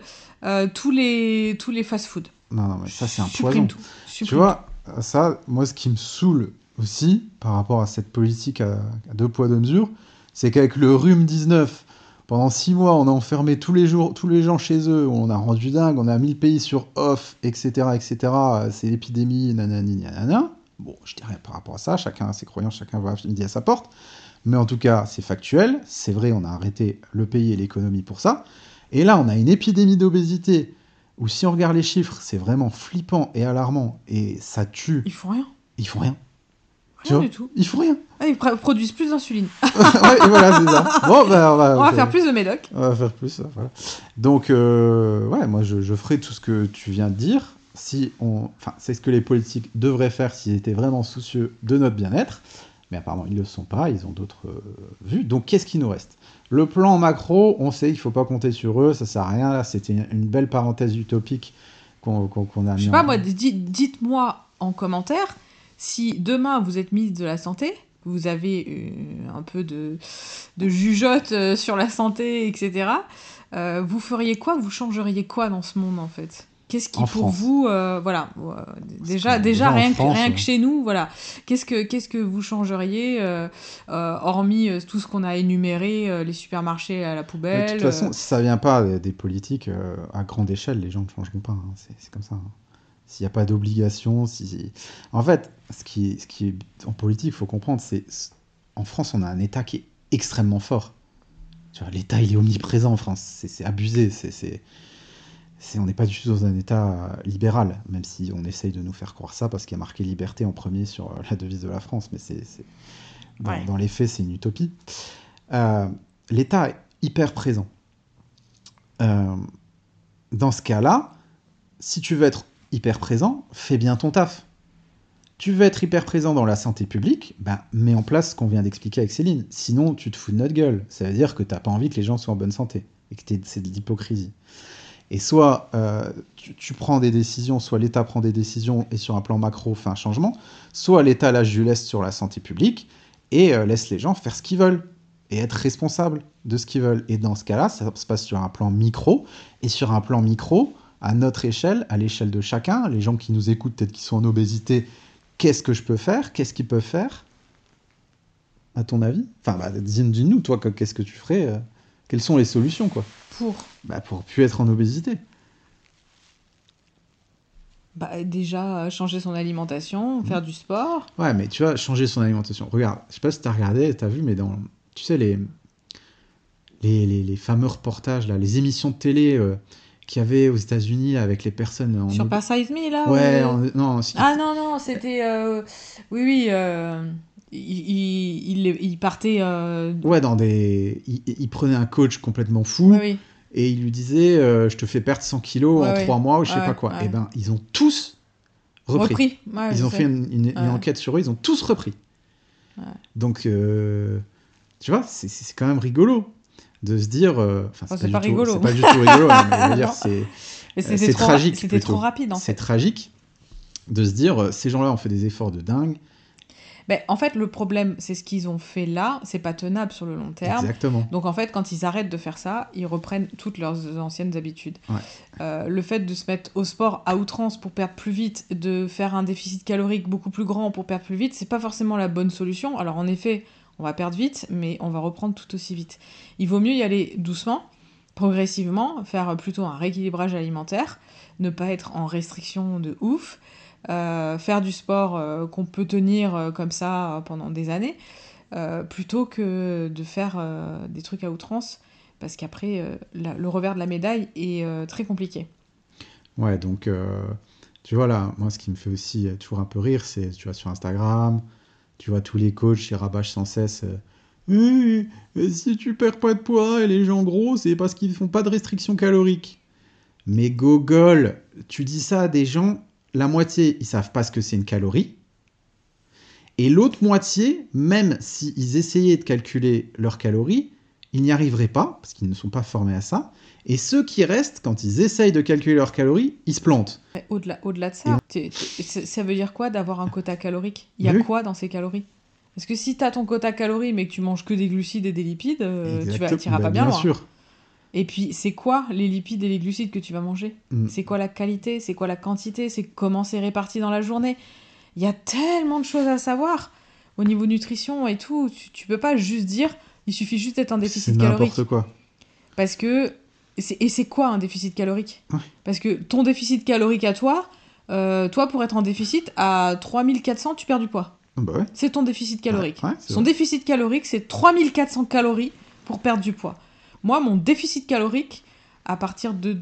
S2: tous les fast food.
S1: Non, non, mais ça, c'est un
S2: Supprime
S1: poison.
S2: tout,
S1: Tu
S2: supprime tout.
S1: vois, ça, moi, ce qui me saoule aussi, par rapport à cette politique à deux poids, deux mesures, c'est qu'avec le rhume 19, pendant 6 mois, on a enfermé tous les jours, tous les gens chez eux, on a rendu dingue, on a mis le pays sur off, etc., etc. C'est l'épidémie, nanani, nanana. Bon, je dirais par rapport à ça, chacun a ses croyances, chacun va midi à sa porte. Mais en tout cas, c'est factuel. C'est vrai, on a arrêté le pays et l'économie pour ça. Et là, on a une épidémie d'obésité où si on regarde les chiffres, c'est vraiment flippant et alarmant et ça tue.
S2: Ils font rien,
S1: Ils font rien. Tu
S2: rien
S1: vois?
S2: du tout.
S1: Ils font rien.
S2: Ah, ils produisent plus d'insuline.
S1: Ouais, et voilà, c'est ça. Bon, ben,
S2: On va faire plus de médoc.
S1: on va faire plus. Voilà. Donc, ouais, moi, je ferai tout ce que tu viens de dire. Enfin, c'est ce que les politiques devraient faire s'ils étaient vraiment soucieux de notre bien-être. Mais apparemment, ils ne le sont pas. Ils ont d'autres vues. Donc, qu'est-ce qui nous reste? Le plan macro, on sait qu'il ne faut pas compter sur eux. Ça ne sert à rien. Là, c'était une belle parenthèse utopique qu'on a
S2: Je sais
S1: mis
S2: pas,
S1: en...
S2: moi, dites-moi en commentaire si demain vous êtes ministre de la Santé, vous avez un peu de jugeote sur la santé, etc. Vous feriez quoi? Vous changeriez quoi dans ce monde, en fait? Qu'est-ce qui,
S1: en
S2: pour
S1: France.
S2: vous, voilà,
S1: Parce que,
S2: déjà
S1: en France,
S2: rien que chez nous, voilà. Qu'est-ce que vous changeriez, hormis tout ce qu'on a énuméré, les supermarchés à la
S1: mais de toute
S2: poubelle,
S1: façon, si ça vient pas des politiques à grande échelle, les gens ne changeront pas. Hein. C'est comme ça. Hein. S'il n'y a pas d'obligation, En fait, ce qui est en politique, il faut comprendre, c'est en France, on a un État qui est extrêmement fort. Tu vois, l'État, il est omniprésent en France. C'est abusé. On n'est pas du tout dans un État libéral, même si on essaye de nous faire croire ça parce qu'il y a marqué liberté en premier sur la devise de la France. Mais
S2: ouais.
S1: dans les faits, c'est une utopie. Euh, L'État est hyper présent. Euh, Dans ce cas-là, si tu veux être hyper présent, fais bien ton taf. Tu veux être hyper présent dans la santé publique, ben, mets en place ce qu'on vient d'expliquer avec Céline. Sinon, tu te fous de notre gueule. Ça veut dire que tu n'as pas envie que les gens soient en bonne santé et que c'est de l'hypocrisie. Et soit tu prends des décisions, soit l'État prend des décisions et sur un plan macro fait un changement, soit l'État lâche du lest sur la santé publique et laisse les gens faire ce qu'ils veulent et être responsables de ce qu'ils veulent. Et dans ce cas-là, ça se passe sur un plan micro. Et sur un plan micro, à notre échelle, à l'échelle de chacun, les gens qui nous écoutent, peut-être qui sont en obésité, qu'est-ce que je peux faire? Qu'est-ce qu'ils peuvent faire? À ton avis? Enfin, bah, dis-nous, toi, qu'est-ce que tu ferais? Quelles sont les solutions, quoi?
S2: Pour
S1: Pour plus être en obésité.
S2: déjà changer son alimentation, faire du sport.
S1: Ouais, mais tu vois, changer son alimentation. Regarde, je sais pas si t'as regardé, t'as vu, mais tu sais, les fameux reportages, là, les émissions de télé qu'il y avait aux États-Unis avec les personnes
S2: Sur Pas Size Me, là
S1: Ouais, non,
S2: Ah non, non, c'était... oui, oui, il partait...
S1: ouais, ils prenaient un coach complètement
S2: Oui,
S1: fou
S2: oui.
S1: et il lui disait je te fais perdre 100 kilos en 3 mois ou je sais pas quoi. Et ben, ils ont tous repris.
S2: Ouais,
S1: Ils
S2: je
S1: ont fait
S2: sais.
S1: une
S2: Ouais.
S1: enquête sur eux, ils ont tous repris.
S2: Ouais.
S1: Donc, tu vois, c'est quand même rigolo de se dire. Enfin,
S2: Enfin, c'est pas
S1: c'est
S2: rigolo.
S1: pas du tout rigolo, hein, mais je veux dire,
S2: Non. Mais
S1: c'est tragique
S2: c'était trop
S1: plutôt.
S2: rapide, en
S1: C'est
S2: fait.
S1: tragique de se dire ces gens-là ont fait des efforts de dingue.
S2: Ben, en fait, le problème, c'est ce qu'ils ont fait là, c'est pas tenable sur le long terme.
S1: Exactement.
S2: Donc, en fait, quand ils arrêtent de faire ça, ils reprennent toutes leurs anciennes habitudes.
S1: Ouais.
S2: Le fait de se mettre au sport à outrance pour perdre plus vite, de faire un déficit calorique beaucoup plus grand pour perdre plus vite, c'est pas forcément la bonne solution. Alors, en effet, on va perdre vite, mais on va reprendre tout aussi vite. Il vaut mieux y aller doucement, progressivement, faire plutôt un rééquilibrage alimentaire, ne pas être en restriction de ouf. Faire du sport qu'on peut tenir comme ça pendant des années, plutôt que de faire des trucs à outrance, parce qu'après, le revers de la médaille est très compliqué.
S1: Ouais, donc, tu vois là, moi, ce qui me fait aussi toujours un peu rire, c'est, tu vois, sur Instagram, tu vois tous les coachs qui rabâchent sans cesse. Oui, mais si tu perds pas de poids et les gens gros, c'est parce qu'ils font pas de restriction calorique. Mais gogol, tu dis ça à des gens, la moitié, ils savent pas ce que c'est une calorie. Et l'autre moitié, même s'ils essayaient de calculer leurs calories, ils n'y arriveraient pas, parce qu'ils ne sont pas formés à ça. Et ceux qui restent, quand ils essayent de calculer leurs calories, ils se plantent.
S2: Au-delà de
S1: Et
S2: ça, ça veut dire quoi d'avoir un quota calorique? Il y a
S1: mais oui,
S2: quoi dans ces calories? Parce que si tu as ton quota calories mais que tu manges que des glucides et des lipides,
S1: exactement.
S2: t'iras
S1: Bah,
S2: pas bien
S1: bien
S2: loin.
S1: sûr.
S2: Et puis, c'est quoi les lipides et les glucides que tu vas manger?
S1: Mm.
S2: C'est quoi la qualité? C'est quoi la quantité? C'est comment c'est réparti dans la journée? Il y a tellement de choses à savoir au niveau nutrition et tout. Tu peux pas juste dire, il suffit juste d'être en
S1: C'est
S2: déficit
S1: n'importe
S2: calorique.
S1: quoi.
S2: Parce que. Et c'est quoi un déficit calorique?
S1: Ouais.
S2: Parce que ton déficit calorique à toi, toi, pour être en déficit, à 3400, tu perds du poids.
S1: Bah ouais,
S2: C'est ton déficit
S1: ouais,
S2: calorique.
S1: ouais, c'est
S2: Son
S1: vrai.
S2: déficit calorique, c'est 3400 calories pour perdre du poids. Moi, mon déficit calorique, à partir de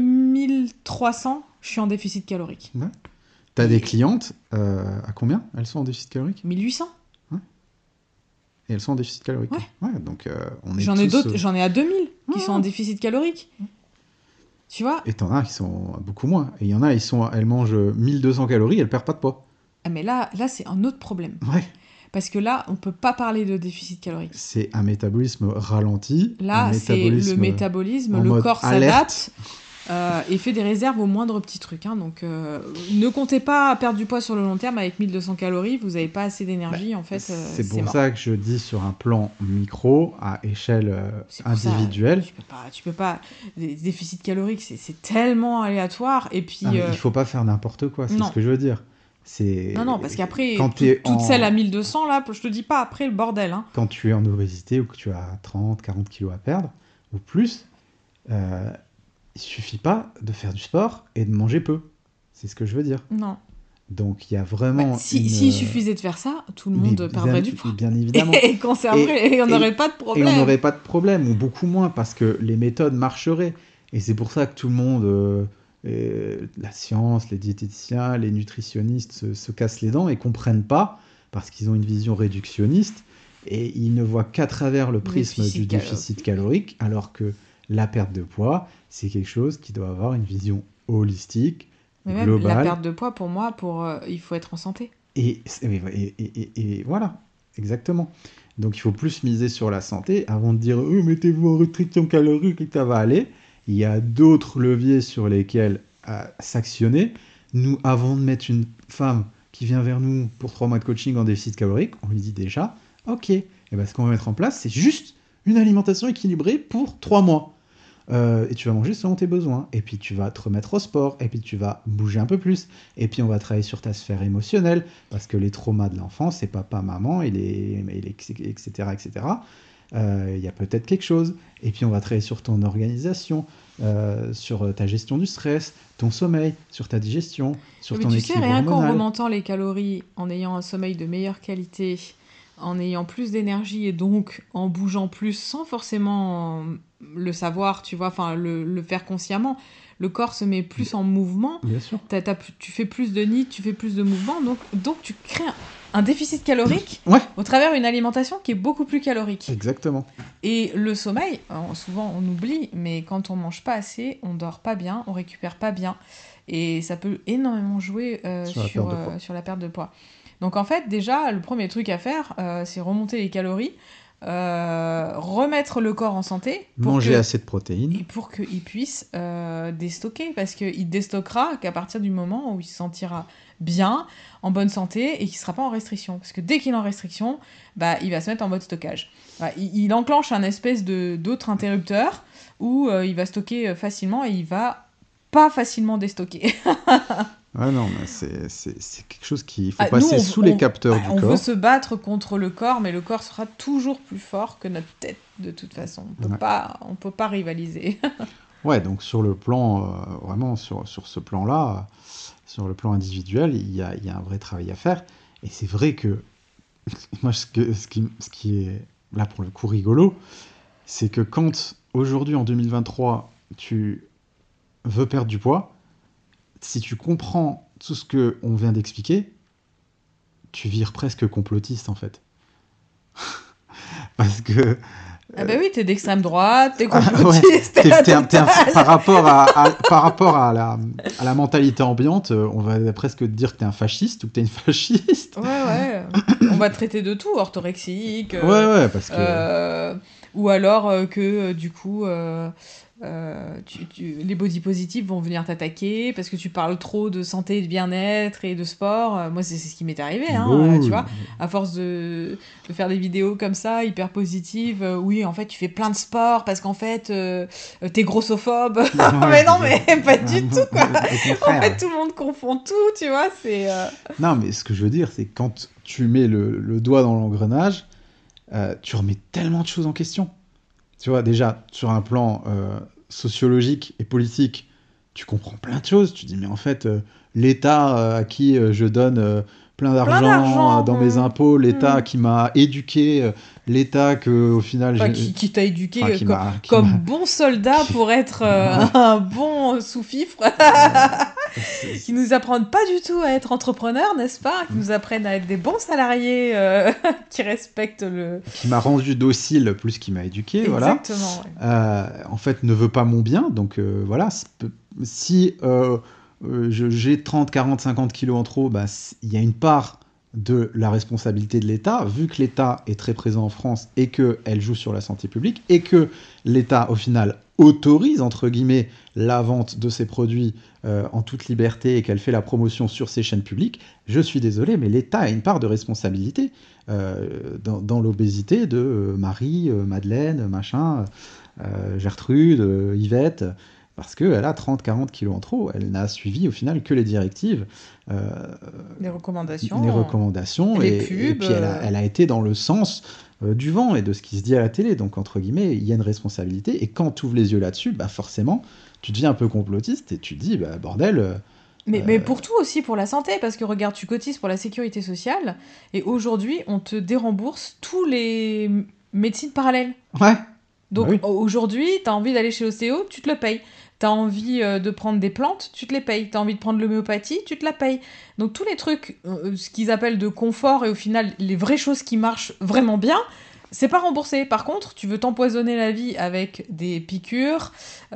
S2: 2300, je suis en déficit calorique.
S1: Ouais. T'as des
S2: Et
S1: clientes, à combien elles sont en déficit calorique?
S2: 1800?
S1: Ouais. Et elles sont en déficit calorique.
S2: Ouais.
S1: Ouais, donc on est tous.
S2: J'en ai à 2000 qui sont en
S1: Ouais.
S2: déficit calorique. Tu vois?
S1: Et t'en as qui sont beaucoup moins. Et il y en a, elles mangent 1200 calories, elles perdent pas de poids.
S2: Ah, mais là c'est un autre problème.
S1: Ouais.
S2: Parce que là, on peut pas parler de déficit calorique.
S1: C'est un métabolisme ralenti, un
S2: Là, c'est le
S1: métabolisme
S2: métabolisme,
S1: en
S2: le
S1: mode
S2: corps
S1: alerte.
S2: s'adapte et fait des réserves aux moindres petits trucs. Hein. Donc, ne comptez pas perdre du poids sur le long terme avec 1200 calories. Vous n'avez pas assez
S1: Bah,
S2: d'énergie. En fait,
S1: c'est
S2: c'est
S1: pour
S2: mort.
S1: ça que je dis sur un plan micro, à échelle
S2: C'est pour ça,
S1: individuelle.
S2: tu peux pas. Les déficits caloriques, c'est tellement aléatoire. Et puis,
S1: Ah, mais il faut pas faire n'importe quoi, c'est ce
S2: non.
S1: que je veux dire. C'est
S2: Non, parce qu'après,
S1: quand t'es
S2: toutes celles
S1: en
S2: à 1200, là, je te dis pas après le bordel. Hein.
S1: quand tu es en obésité ou que tu as 30, 40 kilos à perdre ou plus, euh, il suffit pas de faire du sport et de manger peu. C'est ce que je veux dire.
S2: Non.
S1: Donc il y a
S2: Bah,
S1: vraiment
S2: s'il suffisait de faire ça, tout le
S1: mais
S2: monde perdrait du poids.
S1: bien évidemment.
S2: Et conserverait, et on
S1: Et,
S2: n'aurait pas de
S1: et on
S2: problème.
S1: n'aurait pas de problème, ou beaucoup moins, parce que les méthodes marcheraient. Et c'est pour ça que tout le monde, la science, les diététiciens, les nutritionnistes se cassent les dents et comprennent pas, parce qu'ils ont une vision réductionniste, et ils ne voient qu'à travers le prisme du déficit calorique, alors que la perte de poids, c'est quelque chose qui doit avoir une vision holistique,
S2: Mais même la
S1: globale.
S2: perte de poids, pour moi, il faut être en santé.
S1: Et voilà, exactement. Donc il faut plus miser sur la santé avant de dire oh, mettez-vous en restriction calorique et que ça va aller. Il y a d'autres leviers sur lesquels s'actionner. Nous, avant de mettre une femme qui vient vers nous pour 3 mois de coaching en déficit calorique, on lui dit déjà ok, et ben, ce qu'on va mettre en place, c'est juste une alimentation équilibrée pour 3 mois. Et tu vas manger selon tes besoins. Et puis tu vas te remettre au sport. Et puis tu vas bouger un peu plus. Et puis on va travailler sur ta sphère émotionnelle. Parce que les traumas de l'enfance, c'est papa, maman, etc. etc. Il y a peut-être quelque chose. Et puis on va travailler sur ton organisation, sur ta gestion du stress, ton sommeil, sur ta digestion, sur
S2: Mais
S1: ton
S2: tu sais,
S1: équilibre
S2: rien qu'en
S1: hormonal.
S2: remontant les calories, en ayant un sommeil de meilleure qualité, en ayant plus d'énergie et donc en bougeant plus sans forcément le savoir, tu vois, enfin le faire consciemment. Le corps se met plus en mouvement,
S1: Bien sûr.
S2: tu fais plus de nids, tu fais plus de mouvements, donc tu crées un déficit calorique
S1: Ouais,
S2: au travers d'une alimentation qui est beaucoup plus calorique.
S1: exactement.
S2: Et le sommeil, souvent on oublie, mais quand on mange pas assez, on dort pas bien, on récupère pas bien. Et ça peut énormément jouer
S1: Sur la perte de poids.
S2: sur la perte de poids. Donc en fait, déjà, le premier truc à faire, c'est remonter les calories, remettre le corps en santé
S1: Manger assez de protéines.
S2: et pour qu'il puisse déstocker. Parce qu'il déstockera qu'à partir du moment où il se sentira bien, en bonne santé et qu'il ne sera pas en restriction. Parce que dès qu'il est en restriction, bah, il va se mettre en mode stockage. Bah, il enclenche un espèce d'autre interrupteur où il va stocker facilement et il va pas facilement déstocker.
S1: Ah non, mais c'est quelque chose qu'il faut
S2: Nous,
S1: passer sous les capteurs du
S2: on veut
S1: corps.
S2: se battre contre le corps, mais le corps sera toujours plus fort que notre tête, de toute façon. On peut pas rivaliser.
S1: Ouais, donc sur le plan, vraiment sur ce plan-là, sur le plan individuel, il y a un vrai travail à faire. Et c'est vrai que moi, ce qui est là pour le coup rigolo, c'est que quand aujourd'hui, en 2023, tu veux perdre du poids, si tu comprends tout ce qu'on vient d'expliquer, tu vires presque complotiste en fait. Parce que
S2: Ah bah oui, t'es d'extrême droite, t'es
S1: ouais,
S2: complotiste,
S1: par rapport à la mentalité ambiante, on va presque te dire que t'es un fasciste ou que t'es une fasciste.
S2: Ouais. On va te traiter de tout, orthorexique.
S1: Ouais, parce que...
S2: Ou alors que du coup, les body positifs vont venir t'attaquer parce que tu parles trop de santé, de bien-être et de sport. Moi, c'est ce qui m'est arrivé, hein, tu vois. À force de faire des vidéos comme ça, hyper positives, oui, en fait, tu fais plein de sport parce qu'en fait, t'es grossophobe. Mais non, mais pas du tout, quoi. En fait, tout le monde confond tout, tu vois.
S1: Non, mais ce que je veux dire, c'est que quand tu mets le doigt dans l'engrenage, tu remets tellement de choses en question. Tu vois, déjà, sur un plan sociologique et politique, tu comprends plein de choses. Tu dis, mais en fait, l'État à qui je donne plein d'argent dans mes impôts, l'État qui m'a éduqué, l'État que, au final...
S2: Enfin, qui t'a éduqué comme bon soldat pour être un bon sous-fifre. Qui nous apprennent pas du tout à être entrepreneurs, n'est-ce pas? Qui nous apprennent à être des bons salariés qui respectent le...
S1: Qui m'a rendu docile plus qu'il m'a éduqué,
S2: Exactement,
S1: voilà.
S2: Ouais.
S1: En fait, ne veut pas mon bien, donc voilà. Si j'ai 30, 40, 50 kilos en trop, bah, il y a une part de la responsabilité de l'État, vu que l'État est très présent en France et qu'elle joue sur la santé publique, et que l'État, au final, autorise, entre guillemets, la vente de ces produits en toute liberté et qu'elle fait la promotion sur ses chaînes publiques, je suis désolé, mais l'État a une part de responsabilité dans l'obésité de Marie, Madeleine, machin, Gertrude, Yvette, parce qu'elle a 30-40 kilos en trop. Elle n'a suivi au final que les directives.
S2: Les recommandations.
S1: Les recommandations.
S2: Les pubs.
S1: Et puis elle a été dans le sens du vent et de ce qui se dit à la télé. Donc, entre guillemets, il y a une responsabilité. Et quand tu ouvres les yeux là-dessus, bah forcément, tu deviens un peu complotiste et tu te dis, bah, bordel...
S2: Mais pour tout aussi, pour la santé, parce que regarde, tu cotises pour la sécurité sociale, et aujourd'hui, on te dérembourse tous les médecines parallèles.
S1: Ouais.
S2: Donc
S1: bah oui.
S2: Aujourd'hui, t'as envie d'aller chez l'ostéo, tu te le payes. T'as envie de prendre des plantes, tu te les payes. T'as envie de prendre l'homéopathie, tu te la payes. Donc tous les trucs, ce qu'ils appellent de confort, et au final, les vraies choses qui marchent vraiment bien, c'est pas remboursé. Par contre, tu veux t'empoisonner la vie avec des piqûres,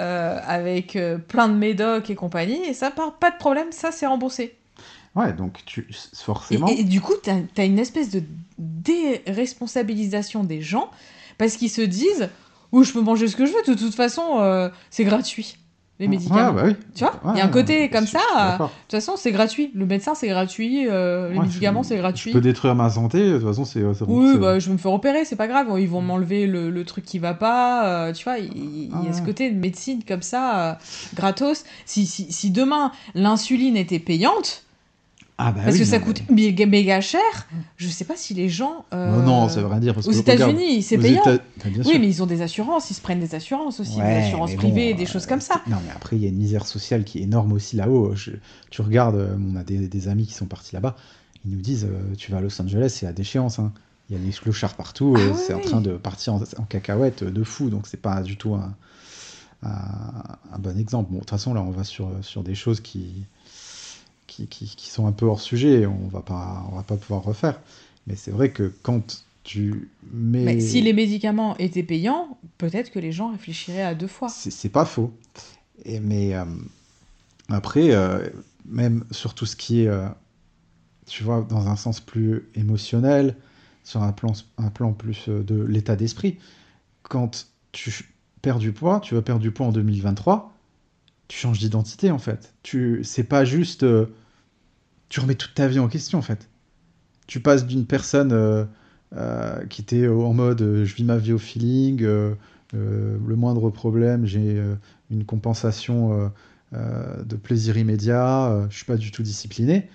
S2: avec plein de médocs et compagnie, et ça, pas de problème, ça c'est remboursé.
S1: Ouais, donc forcément...
S2: Et du coup, t'as une espèce de déresponsabilisation des gens, parce qu'ils se disent, oui, je peux manger ce que je veux, de toute façon, c'est gratuit. Les médicaments.
S1: Ouais, bah oui.
S2: Tu vois, il y a un côté comme ça. De
S1: toute
S2: façon, c'est gratuit. Le médecin, c'est gratuit. Les médicaments, c'est gratuit.
S1: Je peux détruire ma santé. De toute façon, c'est
S2: oui, bah, je vais me faire opérer, c'est pas grave. Ils vont m'enlever le truc qui va pas. Tu vois, il y a ce côté de médecine comme ça, gratos. Si demain, l'insuline était payante,
S1: ah bah
S2: parce
S1: oui,
S2: que ça coûte méga cher, je sais pas si les gens...
S1: Non, ça veut rien dire. Parce
S2: aux États-Unis, c'est payant.
S1: Oui,
S2: mais ils ont des assurances, ils se prennent des assurances aussi,
S1: ouais,
S2: des assurances privées, des choses comme ça.
S1: Non, mais après, il y a une misère sociale qui est énorme aussi là-haut. Tu regardes, on a des amis qui sont partis là-bas, ils nous disent, tu vas à Los Angeles, c'est la déchéance. Hein. il y a des clochards partout,
S2: Ah
S1: c'est en
S2: oui,
S1: train
S2: oui.
S1: de partir en cacahuète de fou, donc c'est pas du tout un bon exemple. Bon, de toute façon, là, on va sur des choses qui sont un peu hors sujet, et on va pas pouvoir refaire. Mais c'est vrai que quand tu
S2: Mais si
S1: mets...
S2: les médicaments étaient payants, peut-être que les gens réfléchiraient à deux fois.
S1: C'est pas faux. Mais après, même sur tout ce qui est, tu vois, dans un sens plus émotionnel, sur un plan plus de l'état d'esprit, quand perds du poids, tu vas perdre du poids en 2023, tu changes d'identité en fait. C'est pas juste, tu remets toute ta vie en question en fait. Tu passes d'une personne qui était en mode je vis ma vie au feeling, le moindre problème, j'ai une compensation de plaisir immédiat, je suis pas du tout discipliné,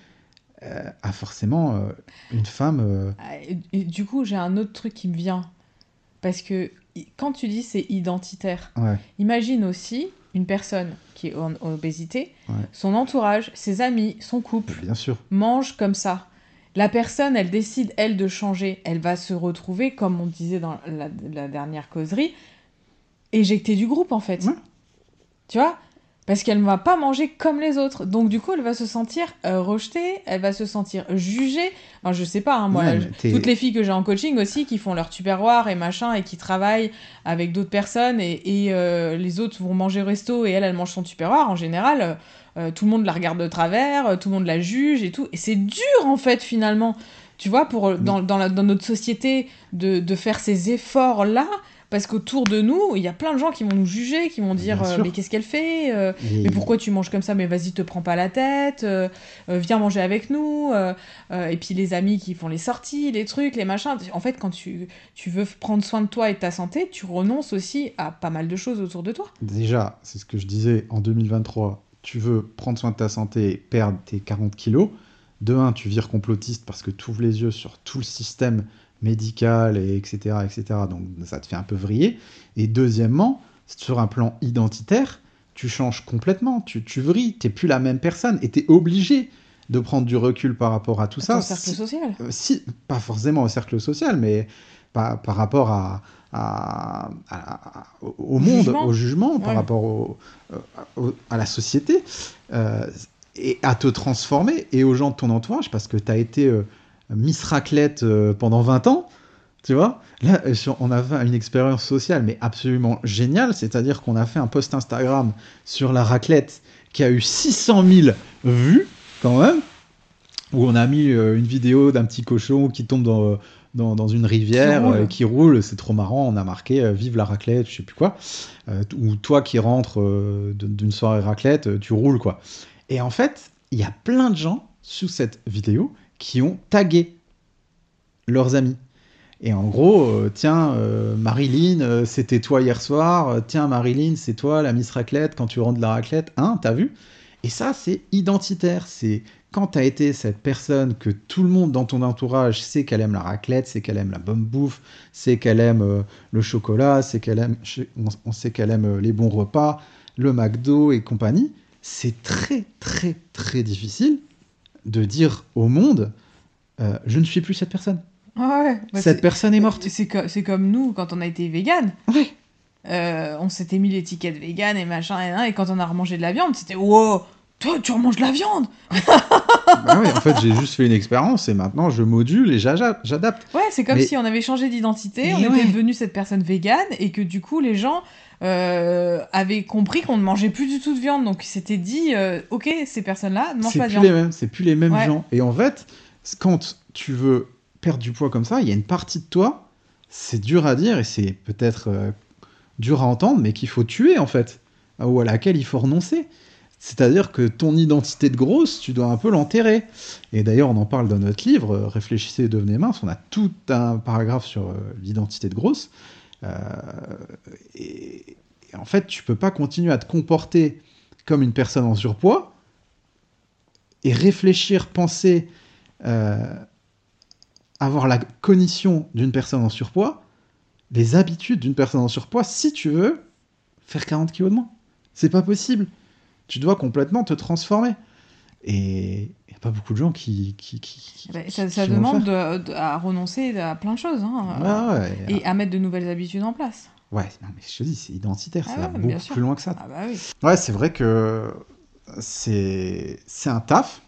S1: à forcément une femme.
S2: Et du coup, j'ai un autre truc qui me vient. Parce que quand tu dis c'est identitaire,
S1: Ouais,
S2: imagine aussi une personne qui est en obésité,
S1: ouais,
S2: son entourage, ses amis, son
S1: mais
S2: couple
S1: bien sûr.
S2: mange comme ça. La personne, elle décide, elle, de changer. Elle va se retrouver, comme on disait dans la dernière causerie, éjectée du groupe, en fait.
S1: Ouais.
S2: Tu vois? Parce qu'elle ne va pas manger comme les autres. Donc, du coup, elle va se sentir rejetée, elle va se sentir jugée. Enfin, je sais pas, hein,
S1: Ouais,
S2: moi,
S1: mais
S2: toutes les filles que j'ai en coaching aussi, qui font leur tupperware et machin, et qui travaillent avec d'autres personnes, et les autres vont manger au resto, et elle mange son tupperware, en général, tout le monde la regarde de travers, tout le monde la juge et tout. Et c'est dur, en fait, finalement. Tu vois,
S1: mais
S2: dans notre société, de faire ces efforts-là, parce qu'autour de nous, il y a plein de gens qui vont nous juger, qui vont dire
S1: bien
S2: mais
S1: sûr.
S2: qu'est-ce qu'elle fait mais
S1: Et
S2: pourquoi tu manges comme ça? Mais vas-y, te prends pas la tête, viens manger avec nous. Et puis les amis qui font les sorties, les trucs, les machins. En fait, quand tu veux prendre soin de toi et de ta santé, tu renonces aussi à pas mal de choses autour de toi.
S1: déjà, c'est ce que je disais, en 2023, tu veux prendre soin de ta santé et perdre tes 40 kilos. De un, tu vires complotiste parce que tu ouvres les yeux sur tout le système médical, et etc., etc. Donc ça te fait un peu vriller. Et deuxièmement, sur un plan identitaire, tu changes complètement. Tu vrilles, tu n'es plus la même personne et tu es obligé de prendre du recul par rapport à tout
S2: Ton
S1: ça.
S2: cercle social.
S1: Si, pas forcément au cercle social, mais par rapport au
S2: Au
S1: monde, au
S2: jugement.
S1: jugement, par
S2: Ouais.
S1: rapport à la société, euh, et à te transformer, et aux gens de ton entourage, parce que tu as été Miss Raclette pendant 20 ans, tu vois. Là, on a fait une expérience sociale, mais absolument géniale, c'est-à-dire qu'on a fait un post Instagram sur la raclette qui a eu 600 000 vues, quand même, où on a mis une vidéo d'un petit cochon qui tombe dans une
S2: Qui
S1: rivière et
S2: roule.
S1: qui roule, c'est trop marrant, on a marqué vive la raclette, je sais plus quoi. Ou toi qui rentres d'une soirée raclette, tu roules quoi. Et en fait, il y a plein de gens sous cette vidéo qui ont tagué leurs amis. Et en gros, tiens, Marilyn, c'était toi hier soir. Tiens, Marilyn, c'est toi la Miss Raclette quand tu rentres de la raclette. Hein, t'as vu? Et ça, c'est identitaire. C'est quand t'as été cette personne que tout le monde dans ton entourage sait qu'elle aime la raclette, sait qu'elle aime la bonne bouffe, sait qu'elle aime le chocolat, sait qu'elle aime, on sait qu'elle aime les bons repas, le McDo et compagnie. C'est très, très, très difficile de dire au monde, je ne suis plus cette personne.
S2: Ah ouais. Bah,
S1: Cette personne est morte.
S2: c'est comme nous quand on a été vegan.
S1: Ouais.
S2: On s'était mis l'étiquette vegan et machin et quand on a remangé de la viande, c'était wow, toi tu remanges de la viande.
S1: Bah ouais, en fait, j'ai juste fait une expérience et maintenant je module et j'adapte.
S2: Ouais, c'est comme
S1: Mais,
S2: si on avait changé d'identité, on
S1: mais
S2: était
S1: ouais,
S2: devenu cette personne végane et que du coup les gens avaient compris qu'on ne mangeait plus du tout de viande. Donc ils s'étaient dit, ok, ces personnes-là ne mangent
S1: c'est
S2: pas de
S1: plus
S2: viande.
S1: les mêmes, c'est plus les mêmes
S2: Ouais,
S1: gens. Et en fait, quand tu veux perdre du poids comme ça, il y a une partie de toi, c'est dur à dire et c'est peut-être dur à entendre, mais qu'il faut tuer en fait, ou à laquelle il faut renoncer. C'est-à-dire que ton identité de grosse, tu dois un peu l'enterrer. Et d'ailleurs, on en parle dans notre livre, Réfléchissez et devenez mince. On a tout un paragraphe sur l'identité de grosse. Euh, et en fait, tu peux pas continuer à te comporter comme une personne en surpoids et réfléchir, penser, euh, avoir la cognition d'une personne en surpoids, les habitudes d'une personne en surpoids, si tu veux faire 40 kilos de moins. C'est pas possible. Tu dois complètement te transformer. Et pas beaucoup de gens
S2: Ça
S1: qui vont le
S2: demande
S1: faire.
S2: à renoncer à plein de choses, hein,
S1: Ouais, ouais,
S2: et à mettre de nouvelles habitudes en place.
S1: ouais, non, mais je te dis, c'est identitaire,
S2: Ah
S1: ça va
S2: ouais, bien
S1: beaucoup
S2: sûr.
S1: plus loin que ça.
S2: Ah bah oui.
S1: Ouais, c'est vrai que c'est un taf,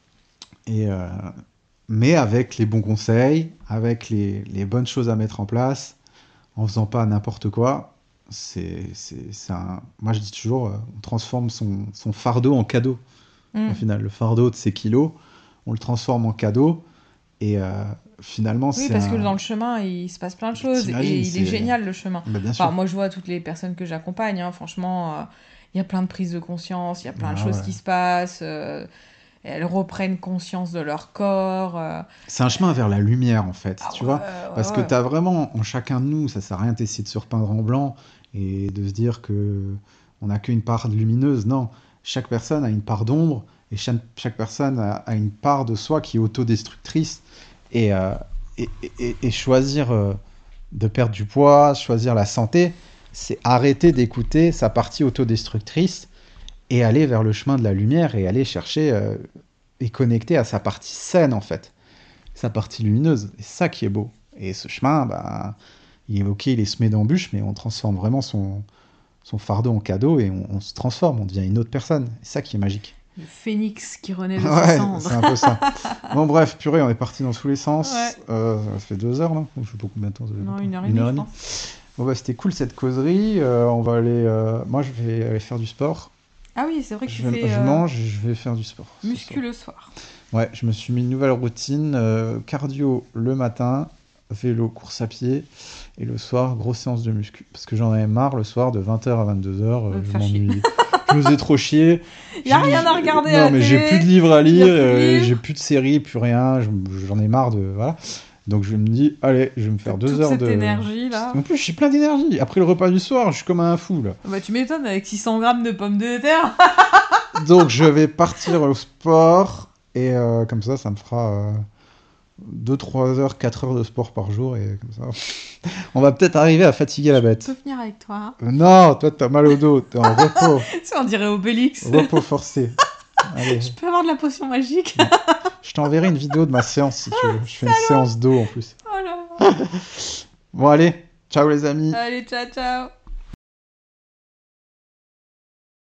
S1: et, mais avec les bons conseils, avec les bonnes choses à mettre en place, en faisant pas n'importe quoi, c'est un... Moi, je dis toujours, on transforme son fardeau en cadeau. Au
S2: Mm.
S1: final, le fardeau de ses kilos, on le transforme en cadeau, et finalement,
S2: Oui,
S1: c'est
S2: parce que
S1: un...
S2: dans le chemin, il se passe plein de choses
S1: T'imagines,
S2: et il est
S1: c'est...
S2: génial le chemin.
S1: Bah, bien
S2: Enfin,
S1: sûr.
S2: moi, je vois toutes les personnes que j'accompagne, hein, franchement, il y a plein de prises de conscience, il y a plein de
S1: Ah
S2: choses
S1: ouais.
S2: qui se passent, elles reprennent conscience de leur corps.
S1: C'est un chemin vers la lumière, en fait,
S2: Ah
S1: tu vois.
S2: ouais,
S1: Parce
S2: ouais,
S1: que
S2: ouais.
S1: tu as vraiment, en chacun de nous, ça sert à rien d'essayer de se repeindre en blanc et de se dire que on n'a qu'une part lumineuse. Non, chaque personne a une part d'ombre et chaque personne a une part de soi qui est autodestructrice. Et, et choisir de perdre du poids, choisir la santé, c'est arrêter d'écouter sa partie autodestructrice et aller vers le chemin de la lumière et aller chercher et connecter à sa partie saine, en fait, sa partie lumineuse. Et c'est ça qui est beau. Et ce chemin, bah, il est semé d'embûches, mais on transforme vraiment son fardeau en cadeau et on se transforme, on devient une autre personne. C'est ça qui est magique.
S2: Le phénix qui renaît de ses
S1: Ouais,
S2: cendres.
S1: c'est un peu ça. Bon, bref, purée, on est parti dans tous les
S2: Ouais.
S1: sens. Ça fait 2 heures, là. Je sais pas combien de temps ça fait.
S2: Non,
S1: 1 heure
S2: 1h30,
S1: et
S2: je
S1: demie.
S2: pense.
S1: Bon, bah, c'était cool cette causerie. On va aller. Moi, je vais aller faire du sport.
S2: Ah oui, c'est vrai que tu
S1: Je,
S2: fais
S1: je mange et je vais faire du sport ce soir.
S2: muscu le soir.
S1: Ouais, je me suis mis une nouvelle routine. Cardio le matin, vélo, course à pied. Et le soir, grosse séance de muscu. Parce que j'en avais marre le soir de 20h à 22h.
S2: De te
S1: Je
S2: faire chier.
S1: m'ennuie. Je me faisais trop chier.
S2: Y a rien à regarder à
S1: Non,
S2: la
S1: mais j'ai
S2: télé.
S1: plus de livres à
S2: Y a
S1: lire.
S2: plus de livres.
S1: J'ai plus de séries, plus rien. J'en ai marre de. Voilà. Donc je me dis, allez, je vais me faire
S2: Toute
S1: 2 heures
S2: cette
S1: de.
S2: énergie là.
S1: En plus, j'ai plein d'énergie. Après le repas du soir, je suis comme un fou là.
S2: Bah tu m'étonnes avec 600 grammes de pommes de terre.
S1: Donc je vais partir au sport. Et comme ça me fera 2, 3 heures, 4 heures de sport par jour. Et comme ça, on va peut-être arriver à fatiguer la
S2: Je
S1: bête.
S2: peux venir avec toi.
S1: Non, toi, t'as mal au dos. T'es en repos.
S2: Ça, on dirait Obélix.
S1: Repos forcé. Allez,
S2: Je peux avoir de la potion magique.
S1: je t'enverrai une vidéo de ma séance si tu veux. Je fais une séance d'eau en plus.
S2: Oh là là.
S1: Bon, allez. Ciao les amis.
S2: Allez, ciao, ciao.